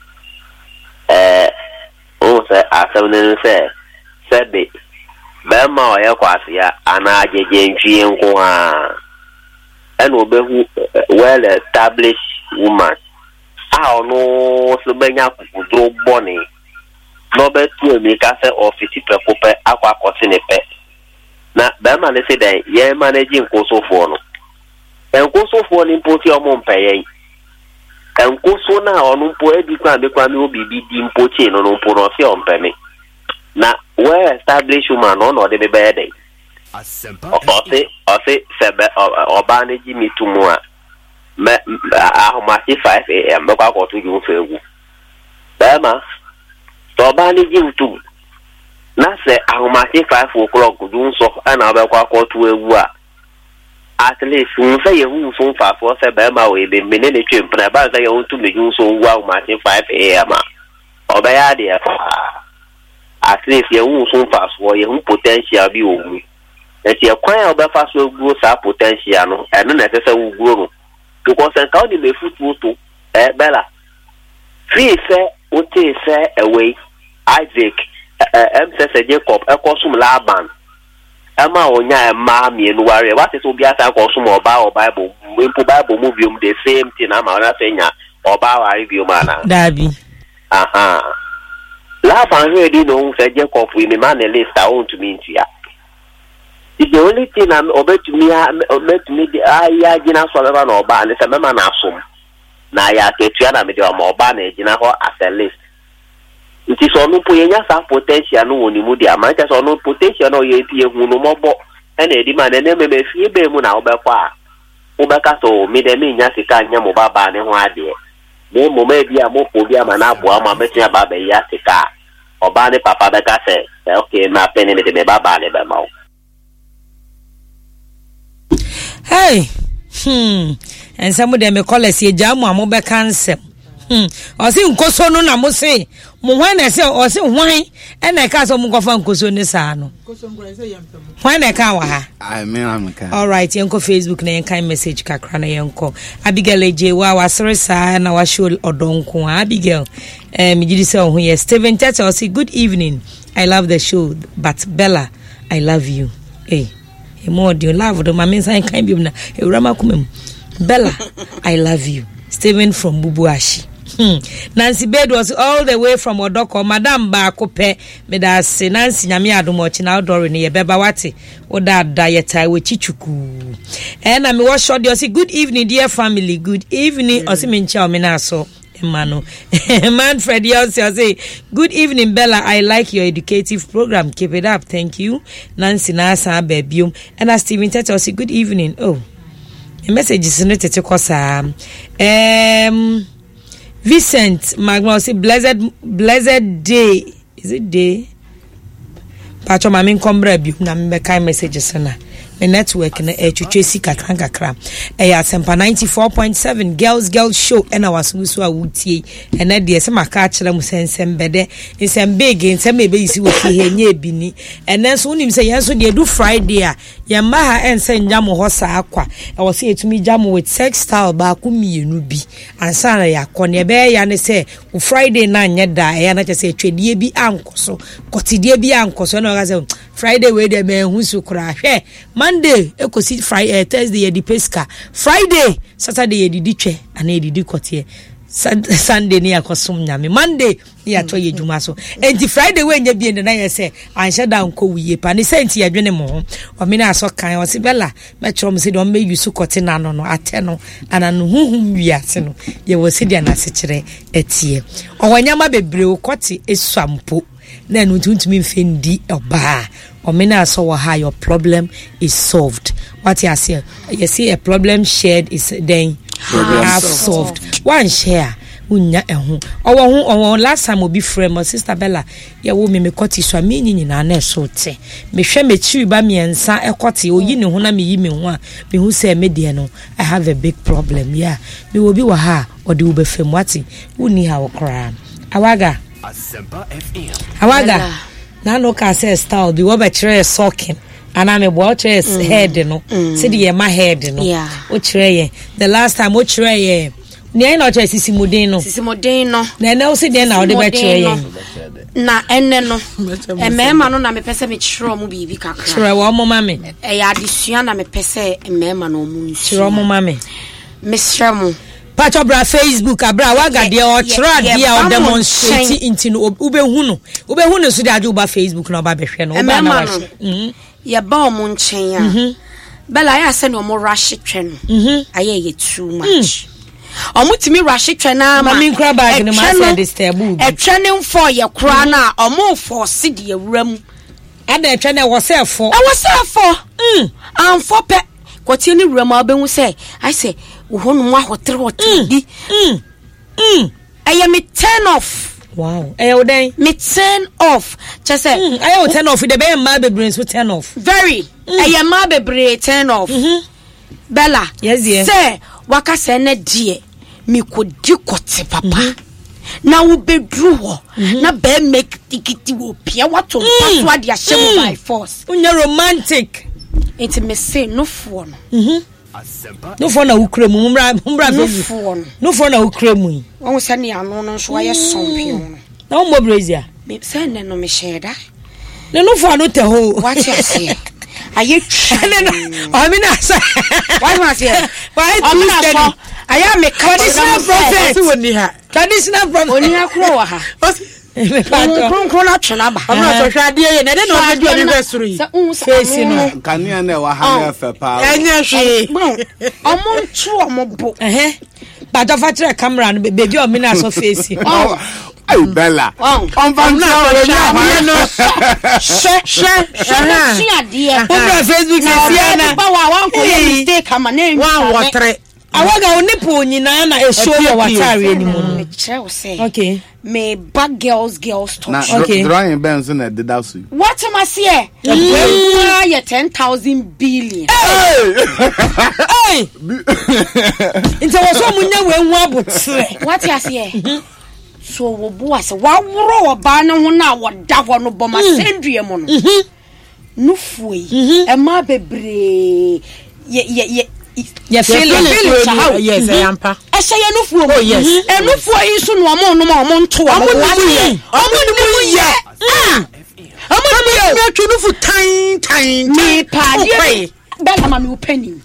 eh o se asabne se sebe ba ma o ye kwase ya ana ajeje ntwie nko a ena obehu well established woman a ono so benya kudro boni no be tu emi ka se office pekope akwa akosi ne pe na ba ma le se den ye manage nkoso fo no enkoso fo ni mpoti omo mpeye enkoso na onu mpo edi kwa be kwa mi obibi di mpochi no no mpo no se ompeme na we establish woman no no de be be dey ose ose sebe oba na ji mitumu a me ahomasi five a m be kwa ko to ju fe egu bema to oba na ji mitumu na se ahomasi five o'clock du nso ana be kwa ko to egu a at least un say you so far for say bema we be menene twempna ba say you to meju so egu ahomasi five a m oba ya de at least you so far for you potential bi owu eti ekwan obefa so egu sa potential no eno na sese uguro no because en ka oni me futu to eh bela fi se o te se away Isaac em sese Jacob ekosum Laban ama onya ema mienu ware what is obi asa ekosum oba o Bible mpo Bible movie um the same thing ama na senya oba wa review mana dabi aha Laban ready no se Jacob we me man list I want to mean ya. The only thing I'm obey to me, obey to me, I gina so ever no ban, and it's a member na sum. Na ya ketuana me de mo ban e gina ho as a list. It is on po yenya sa potential no woni mu dia, man just on potential no ye pie hu no mobo. E na edi man na me me fie be mu na obekwa. Obeka so me de me nya sika nya mo baba ne ho ade. Me mo me bia mo po bia ma na abo ama metia baba ya sika. Oba ne papa beka se, okay, na peni me de me baba ne be ma. Hey, hmm, and some of them call us a jam, or mobile cancer. Hmm, or see, Nkoso no na mo say, mo hwan na say o say hwan e na ka so mo kofa nkoso ne saa no hwan na ka wa ha I mean I'm ka all right yenko Facebook na yen kind message kakra na yenko Abigail J wa wa sere saa na wa show odonko Abigail eh me gidi say ho yes Steven Tete say good evening I love the show but Bella I love you eh e more do love do mama san kan bi na ewrama kumem Bella I love you Steven from Bubuashi. Hmm. Nancy Bed was all the way from Odoko. Madam Bakope, Medase Nancy Namiadumochi now Dorin, ye Bebawati, or that dieta with Chichuku. And I'm was short. You say, good evening, dear family. Good evening, Osimin Chow Minaso. Emmanuel Manfred, you say, good evening, Bella. I like your educative program. Keep it up. Thank you. Nancy Nasa Bebium. And as Steven Tete say, good evening. Oh, a message is not to kosa. Um, Vincent Magno say blessed blessed day. Is it day? Pacho mami nkombra bi na me kai messages na. The network na e twetwe sika kranka kra. E ya Sempa ninety-four point seven girls girls show and our so a wutie. And na de se maka kire mu sensem bede. Nsem big nsem e be yisi wo fi henye bi ni. And then so unim say yenso de do Friday a yamba ha ense njamo ho sa akwa. E wo se etumi jamo with sex style ba ku mienu bi. Ansa na yakọ ne be ya ne se o Friday na anye da e ya na se twedie bi ankoso. Kotidie bi ankoso na ga se Friday we de me hu su kra hwe Monday ekosi Friday uh, Thursday ye di pesca Friday Saturday ye di ditwe ana ye di kotie Sunday ni akosom nyame Monday ni ato ye dwuma so enti Friday we nya bi na ye se anhye da nko wiye pa ne senti ye dwene mo ho o me na aso kan o se Bella me chrom se do me yusu kote na no no ate no ana no huhum wiase no ye wo se dia na se kire etie o wanyama bebre o kote esuampo na no tuntumi mfendi oba o me na so wa ha your problem is solved what you say you see a problem shared is then have solved one share unya ehu owo hu owo last time obi frame my sister Bella ye wo me me koti so me nyinyi na na so te me hwe me chi ba me ensa ekoti oyi ne hu na me yi me hu a me hu say me de no I have a big problem yeah me wo bi wa ha odi wo be fam wati uni ha wo kra awaga Asempa F M awaga na no ka say style bi wo be kire socking ana me bo kire head no say the my head no o kire ye the last time o kire ye ni ai no kire sisi modern no sisi modern no na na o se den na o de be kire ye na enne no e mema no na me pese me kire mo bibi kakra kire wo mo mame e ya adesua na me pese mema no mo nsi kire mo mame me kire mo Pacho bra Facebook abra waga de o kira de o demonstrate into no ube hu no ube hu no so de ade uba Facebook na oba behwe no oba na wa mhm ye ba o mo nchen a Bella ya se no mo rush twe no mhm aye ye too much o mo timi rush twe na ma mami nkra bag no ma say disturb u e twe ne mfo ye kra na o mo force de awuram ada twe na wo say fo e wo say fo mm am fo pe kotie ni wuram obehu say I say uhonu mu ahotre hotre di mm mm I am turn off wow eh o den me turn off just say mm I turn off the be ma bebre so turn off very I am ma bebre turn off mhm Bella yes yes say waka say na die me kodi kote papa na wo bedru ho na be make tikiti wo pia wato paso ade ahye by force unya romantic it me say no for no mhm no for na ukremu mumra mumra no for no for na ukremu won se ne ano no so aye sompio no na wo brazia me say ne no me sheda ne no for no te ho what you say aye ne no o mi na say why ma say why do you aye me traditional prophet woni ha traditional prophet oni akro wa ha kron kron atwena ba amna so hwade ye na de no be do be suru yi face no kania na wa ha na fa pa enya hwe omo ntu omo bo eh ba do fa tire camera no baby o mi na so face oh ay Bella on van na we no she she she ade e on Facebook na siana ba wa wan ko mistake ama na wan wotre awaga onipo nyina na e show your watare ni mu me chew say okay me bad girls girls talk na okay drawing benz na did that so what am I say we ya ten thousand billion hey into so munya we hu abotre what you say so wo bo ase wa woro oba ne ho na woda ho no boma sendue mo no nufu yi e ma bebre ye ye ye yes yes yampa ese ye nufu o yes e nufu yi so no mo no mo nto o mo ye o mo no ye ah o mo no ye twu nufu tan tan me pa ye bela ma me opani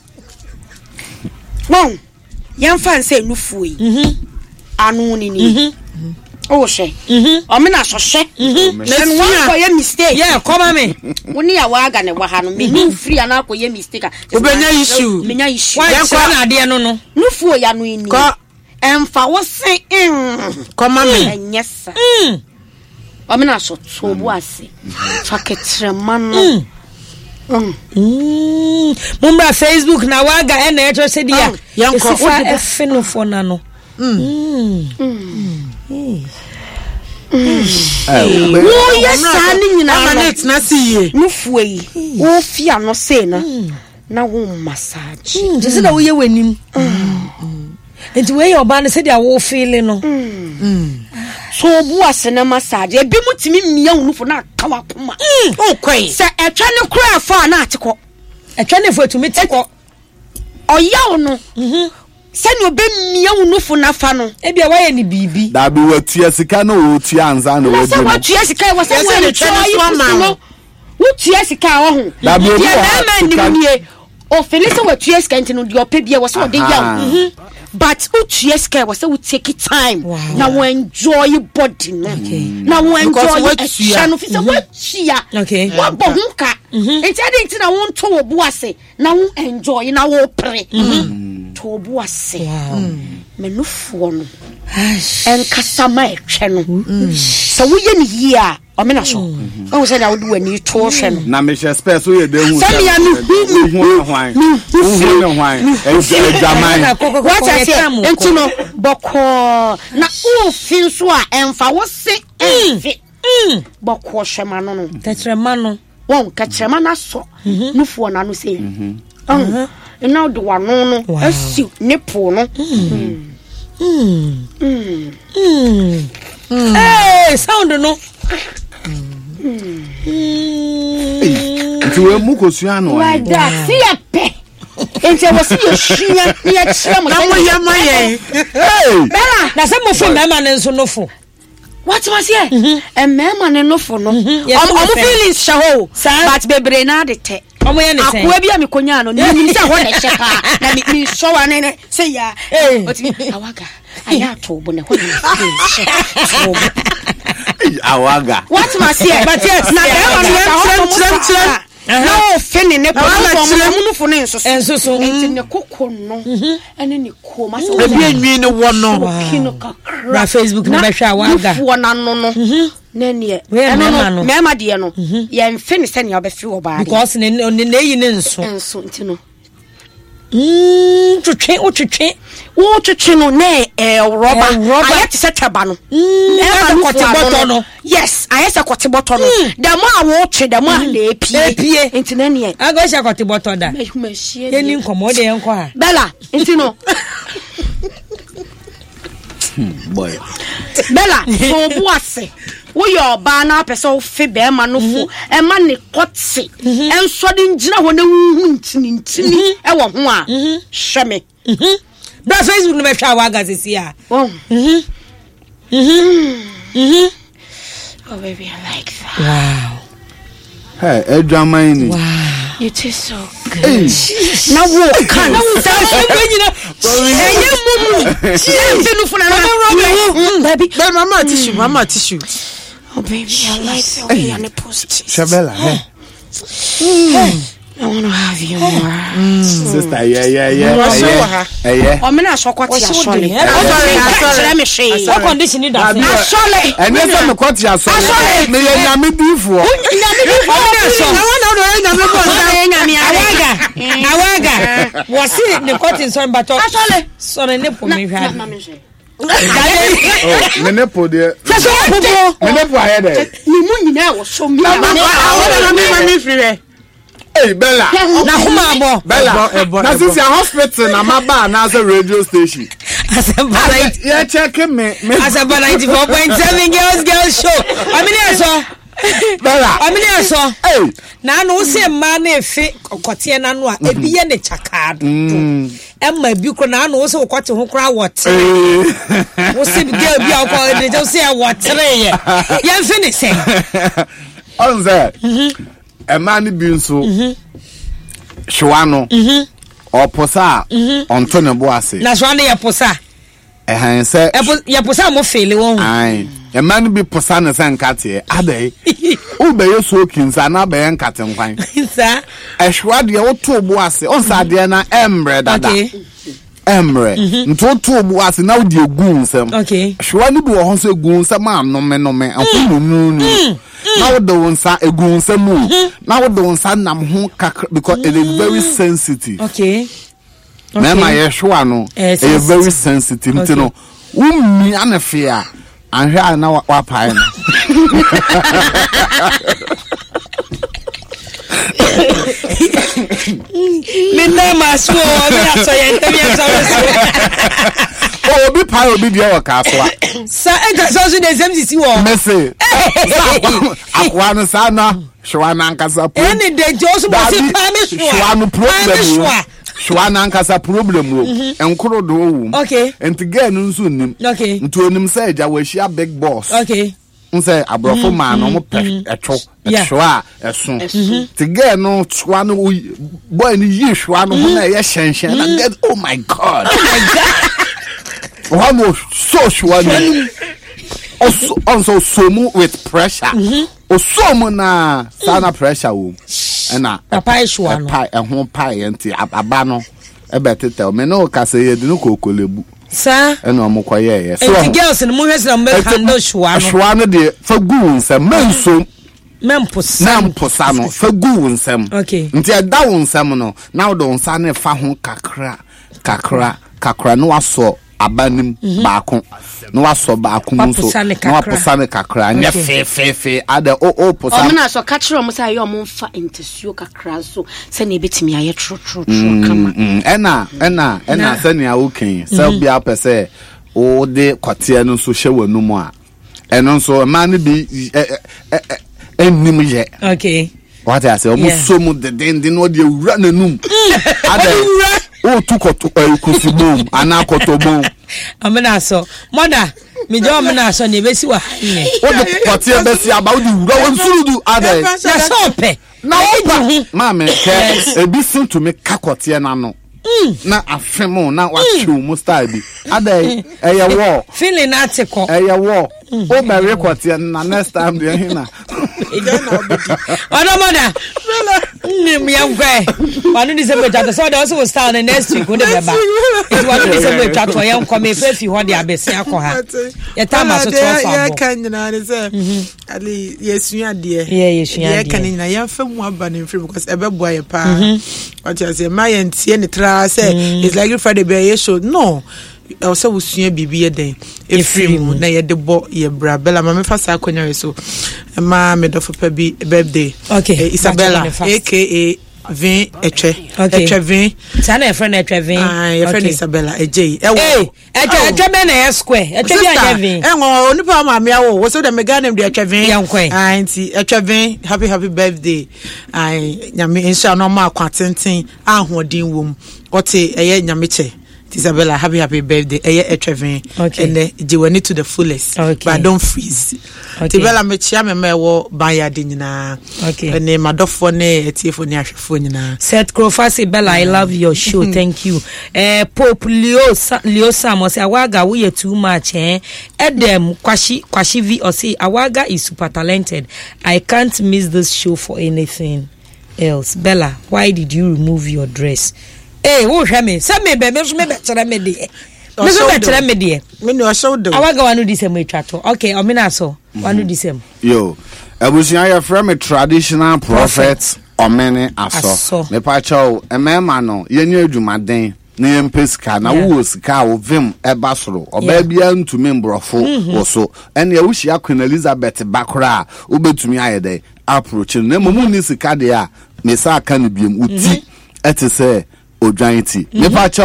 won yamfa nse nufu yi mhm anu ni ni oh she mhm o me na so she mhm then one for your mistake yeah come on me woni ya wa aga ne wa ha no me ni free ana ko ye mistake obenya issue menya issue ya ko na ade no no nufu ya no ni ko emfa wo se come on me enyesa mm o me na so so bu ase fa ketrema no mm mm mumbra Facebook na wa aga e na e to se dia yanko e fe no fo na no mm mm wo yesa ni nyina amanet na siye nufu yi wo fia no se na na wo massage je se da wo ye wanim enti we your ban se dia wo feel no so bu ase na massage e bi mutimi mia nufu na kawa koma o kwai se etwa ne kura fa na atiko etwa ne fo etumi tiko oya no mhm sani obe mia unufu na fa no e bia waye ni bibi da bi watua sika no otua anza na wodi no watua sika wa se we twa ma wotua sika wo ho da bi na ma ni o felisa watua sika ntino di ope bia wo se ode ya but wotua sika wo se we take time na we enjoy body no na we enjoy action fi se watua okay wa bo hu ka enti ade enti na won to wo bu ase na wo enjoy na wo pre to bu ase menufuo no en kasama etwe no so wo ye ni yi a o me na so o se na wo du ani to hwe no na me she space wo ye de hu se ya mi hu hu hwan hu ne hwan e jaman what I say enti no boko na o fin so a emfa wo se enfi boko hwema no no tetrema no won katrema na so nufuo na no se mhm now do one no no asi nipple no mm mm mm eh sound no mm tu we mu ko sua no wa da si ape ente wo si yeshia ni ya chia mo na mo ya maye eh bela na se mo fo mema ne nso no fo what was here e mema ne no fo no o feelings shaho but bebre na de te omo ye ne sen akwa bia mekonya no ni mi se ho na chepa na mi mi so wa ne ne se ya oti awaga aya to bo ne ho na awaga what must here but yes na tram tram tram no fini ne ko mo mu no fo ne nso enso so enti ne kokko no ene ne ko ma se e bi enwi ne wo no kino kakra na Facebook na be hwa awaga fo na no no na ne eno no me ma de no ye mfini se ne obefi wo ba because ne ne yi ne nso enso enti no mm twetwe o twetwe o twetwe no na e rubber ayet se teba no mm e kote bottle no yes ayet kote bottle no da mo a wo twe da mo a na epie enti na ne ago sha kote bottle da ye ni nkomo de enko ha bella enti no boy bella so bu ase wo yo ba na pese wo fe be ma no fo e ma ne kote enso de ngina ho na hu ntini ntini e wo ho a hweme bra Facebook no be hwa awaga sisi a oh mhm mhm mhm oh baby I like that wow hey e jaman ni wow you taste so good na wo kan na wo say nyina enye mumu chie no funa na baby baby mama tissue mama tissue oh baby I like the way you on post Shabella hey I want to have you more mm. Sister yeah yeah yeah yeah yeah o me na so kwati asole sorry me she what condition is that asole and then me kwati asole me ya nyame bifo nyame bifo na wana wana nyame bo na nyame awaga awaga wasi ne kwati so mbato asole so ne po me hwa oh me ne po de so po me ne po aye de ni mu nyina wo so mi na me me free hey Bella na huma abo Bella na since your hospital na maba na as a radio station Asempa yeah, check me. Asempa ninety-four point seven girls girls show. I mean so. Bella. I mean so. Hey. Na no se man e fe kotie na no a e biye ne chakado. Emma bi ko na no se kotie ho kra wotre. Wo se girl bi akọ de je se wotre ye. Ye fe ne se. On there. A man bi nso. Mhm. Shwano. Mhm. Oposa on to ne boase. Na shwano ye posa. Eh han se. Ye posa mo fele won. Ai. A man be posa ne sen kate. Ade. U be yo so kinsa na be en kate nkwan. Sa. E shwa de wo to boase. On sa de na emre dada. Okay. Emre. Nto to boase na wo de egu nsem. Okay. Shwa ni bi wo ho so egu nsem no me no me. Akunu nu. Now the ones are a goon some move. Now the ones are nam home because it is very sensitive. Okay. Mama Yeshwano is very sensitive. You know, um, me and a fear and here now what pine. Oh, be pie will be the other castle. Sir, and also the M C C war. Messi. Aquana Sana, Shwana Casa. Any day, Joseph was Shwana problem. Shwana Casa problem. And Kurodo. Okay. And to get soon. Okay. To him said, I wish you a big boss. Okay. Say a brother man, no a chop, a shwa, a soon. To get no Swan, boy, you Swan, yes, and get, oh my God. Oh my God. One more so sure. Also, also so move with pressure. Or so na sana pressure. And a pie swan pie and home pie and tea a bano. A better tell me no case you no cocolebu. Sir, and no more quiet. So the girls in the movies are making no swan. Swan de for goons and men so. Mempos Memposano for goons them. Okay. Until down some now don't sign a fahon kakra kakra kakra no aso. Abanim baako no waso baako nso no waposane kakra nya fe fe fe ada o o posa o mena so ka kire o say yo mo mfa intesuo kakra so se na ebetimi aye tro tro tro kama ena ena ena se na oken se bia pese o de kwatia no so hye wanum a eno nso ma ne bi enim ye okay what I say o mo so mu de den den no de wura nanum ada o tukoto ekusibo anakotobo amena so moda me jo amena so ne besi wa ne o de pati e besi aba o di wura won surudu ada na so pe na o ma me ke ebi sin to me kakote na no na afemo na wa chiu mu style bi ada eye wo feeling article eye wo o be record na next time dey hina Oda moda nim yankwe wanu December chat so dey also start the next week when dey beba it wanu December chat for yankwa me fe fi ho dey abesi akọ ya tama so twelve abo ya kan na ne say ali yesu ade yeah yesu ade ya kan na ya fa mu aba ne free because ebeboa ye pa what you say my entie ne tra say it's like you Friday be show no also usua bibi ye den e free mu na ye de bo ye bra bella ma me fa sa akonya so ma me do for bi birthday okay Isabella aka Vin etche etche Vin sana e friend etche Vin ah e friend Isabella ej e wo etche etche be na e square etche bi anya Vin e wo onipa ma me awo wo so de me ga name de etche Vin ah nti etche Vin happy happy birthday ai nyame insha no ma kwatenten ahodin wom ote eye nyame che Isabella, happy happy birthday. Eye etrevin. Okay. And uh, jiwani to the fullest. Okay. But don't freeze. Okay. Isabella me chia me me wo baya di nyina. Okay. And uh, madofo ne etiefo ne ahwefo nyina. Seth Crofasi Bella, I love your show. Thank you. Eh Pope Leo Sa- Leo Samo say Awaga we are too much eh. Edem Kwashi Kwashi V or say Awaga is super talented. I can't miss this show for anything else. Bella, why did you remove your dress? Eh, wo hwe me. Se me be me so me be tere me de. Me so be tere me de. Me no show do. Awaga wanu disem e twato. Okay, o me na so. Wanu disem. Yo. Abusia ya from a traditional prophet omene aso. Me pa chaw, e mema no, ye nya adwumaden na ye mpesika na wo sika wo vim eba soro. Oba bia ntumi mbrofo wo so. Ene ya wuhia Queen Elizabeth bakora, obetumi ayede approach na momu ni sika de a me sa aka ne biem uti. Ete say Ojanti. Me pa chow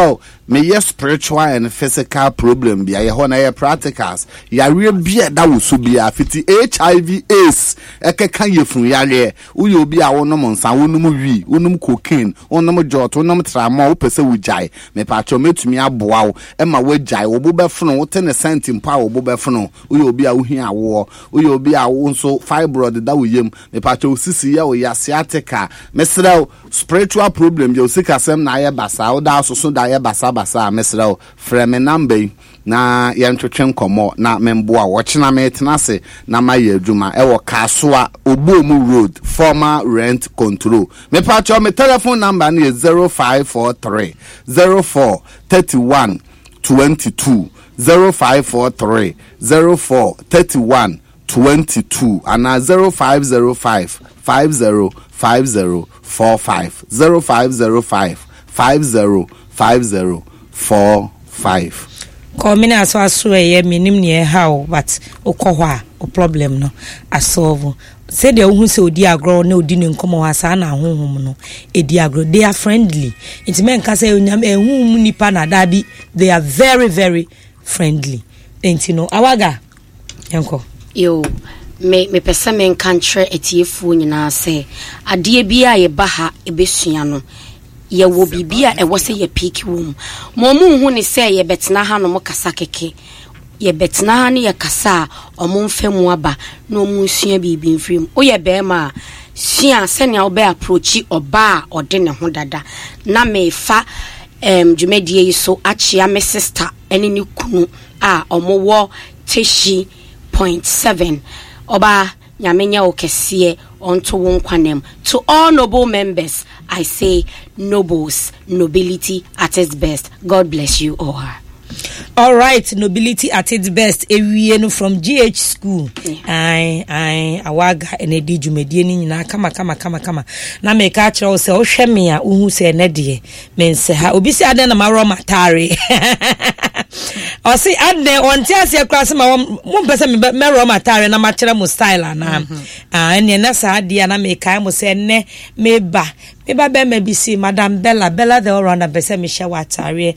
me yes spiritual and physical problem bia ye ho na ye practicals yare bia da wo so bia fiti H I V AIDS ekeka yefun yare uye obi a wonom nsa wonum wi wonum cocaine wonum jot wonum trama wo pese wujai me pa cho metumi aboa wo e ma wajai wo bo befno wo ten cent mpa wo bo befno uye obi a wo hia wo uye obi a wo nso fibroid da wo yem me pa cho sisi ya wo ya sciatica mesrel spiritual problem je sika sem na ye basa wo da so so da ye basa basa mesrel frame number na yentwetwe nkomo na memboa wo chena metenase na maye adwuma e wo Kasoa Obomu Road former rent control me pa cho me telephone number na zero five four three zero four three one two two zero five four three zero four three one two two and zero five zero five five zero five zero four five zero five zero five five zero five zero four five. Komina aso aso eye minim ne how but okohwa o problem no asolve say de ohun se odi agro na odi ne nkomo asa na honhom no edi agro they are friendly it men ka say onyam ehun nipa na dabi they are very very friendly enti no awaga enko yo me me pesa men kantre etiefu nyina se ade bia ye ba ha ebesua no ye wo bibia e wo se ye pick wom mo mu hu ni se ye betena ha no mo kasa keke ye betena ha ni ye kasa o mo mfemu aba na o mu sua bibi mfrim o ye be ma sua se ne oba approach oba o de ne ho dada na me fa em dwumadie yi so achia me sister eni ni kunu a o mo wo teshi point seven oba nyamenya okese onto won kwanem. To all noble members I say nobles, nobility at its best. God bless you all. All right, nobility at its best. Ewienu from G H school. I I awaga enedi dwumadie ni nyina kama kama kama kama. Na me ka kire o se o hwe me a uhu se enede me nse ha obi se ade na maro matare. O se ade on ti ase class ma mo pese me maro matare na ma kire mo style na. Ah ene na sa ade na me kai mo se ne me ba me ba be me bi si Madam Bella Bella the all round pese me hwe watare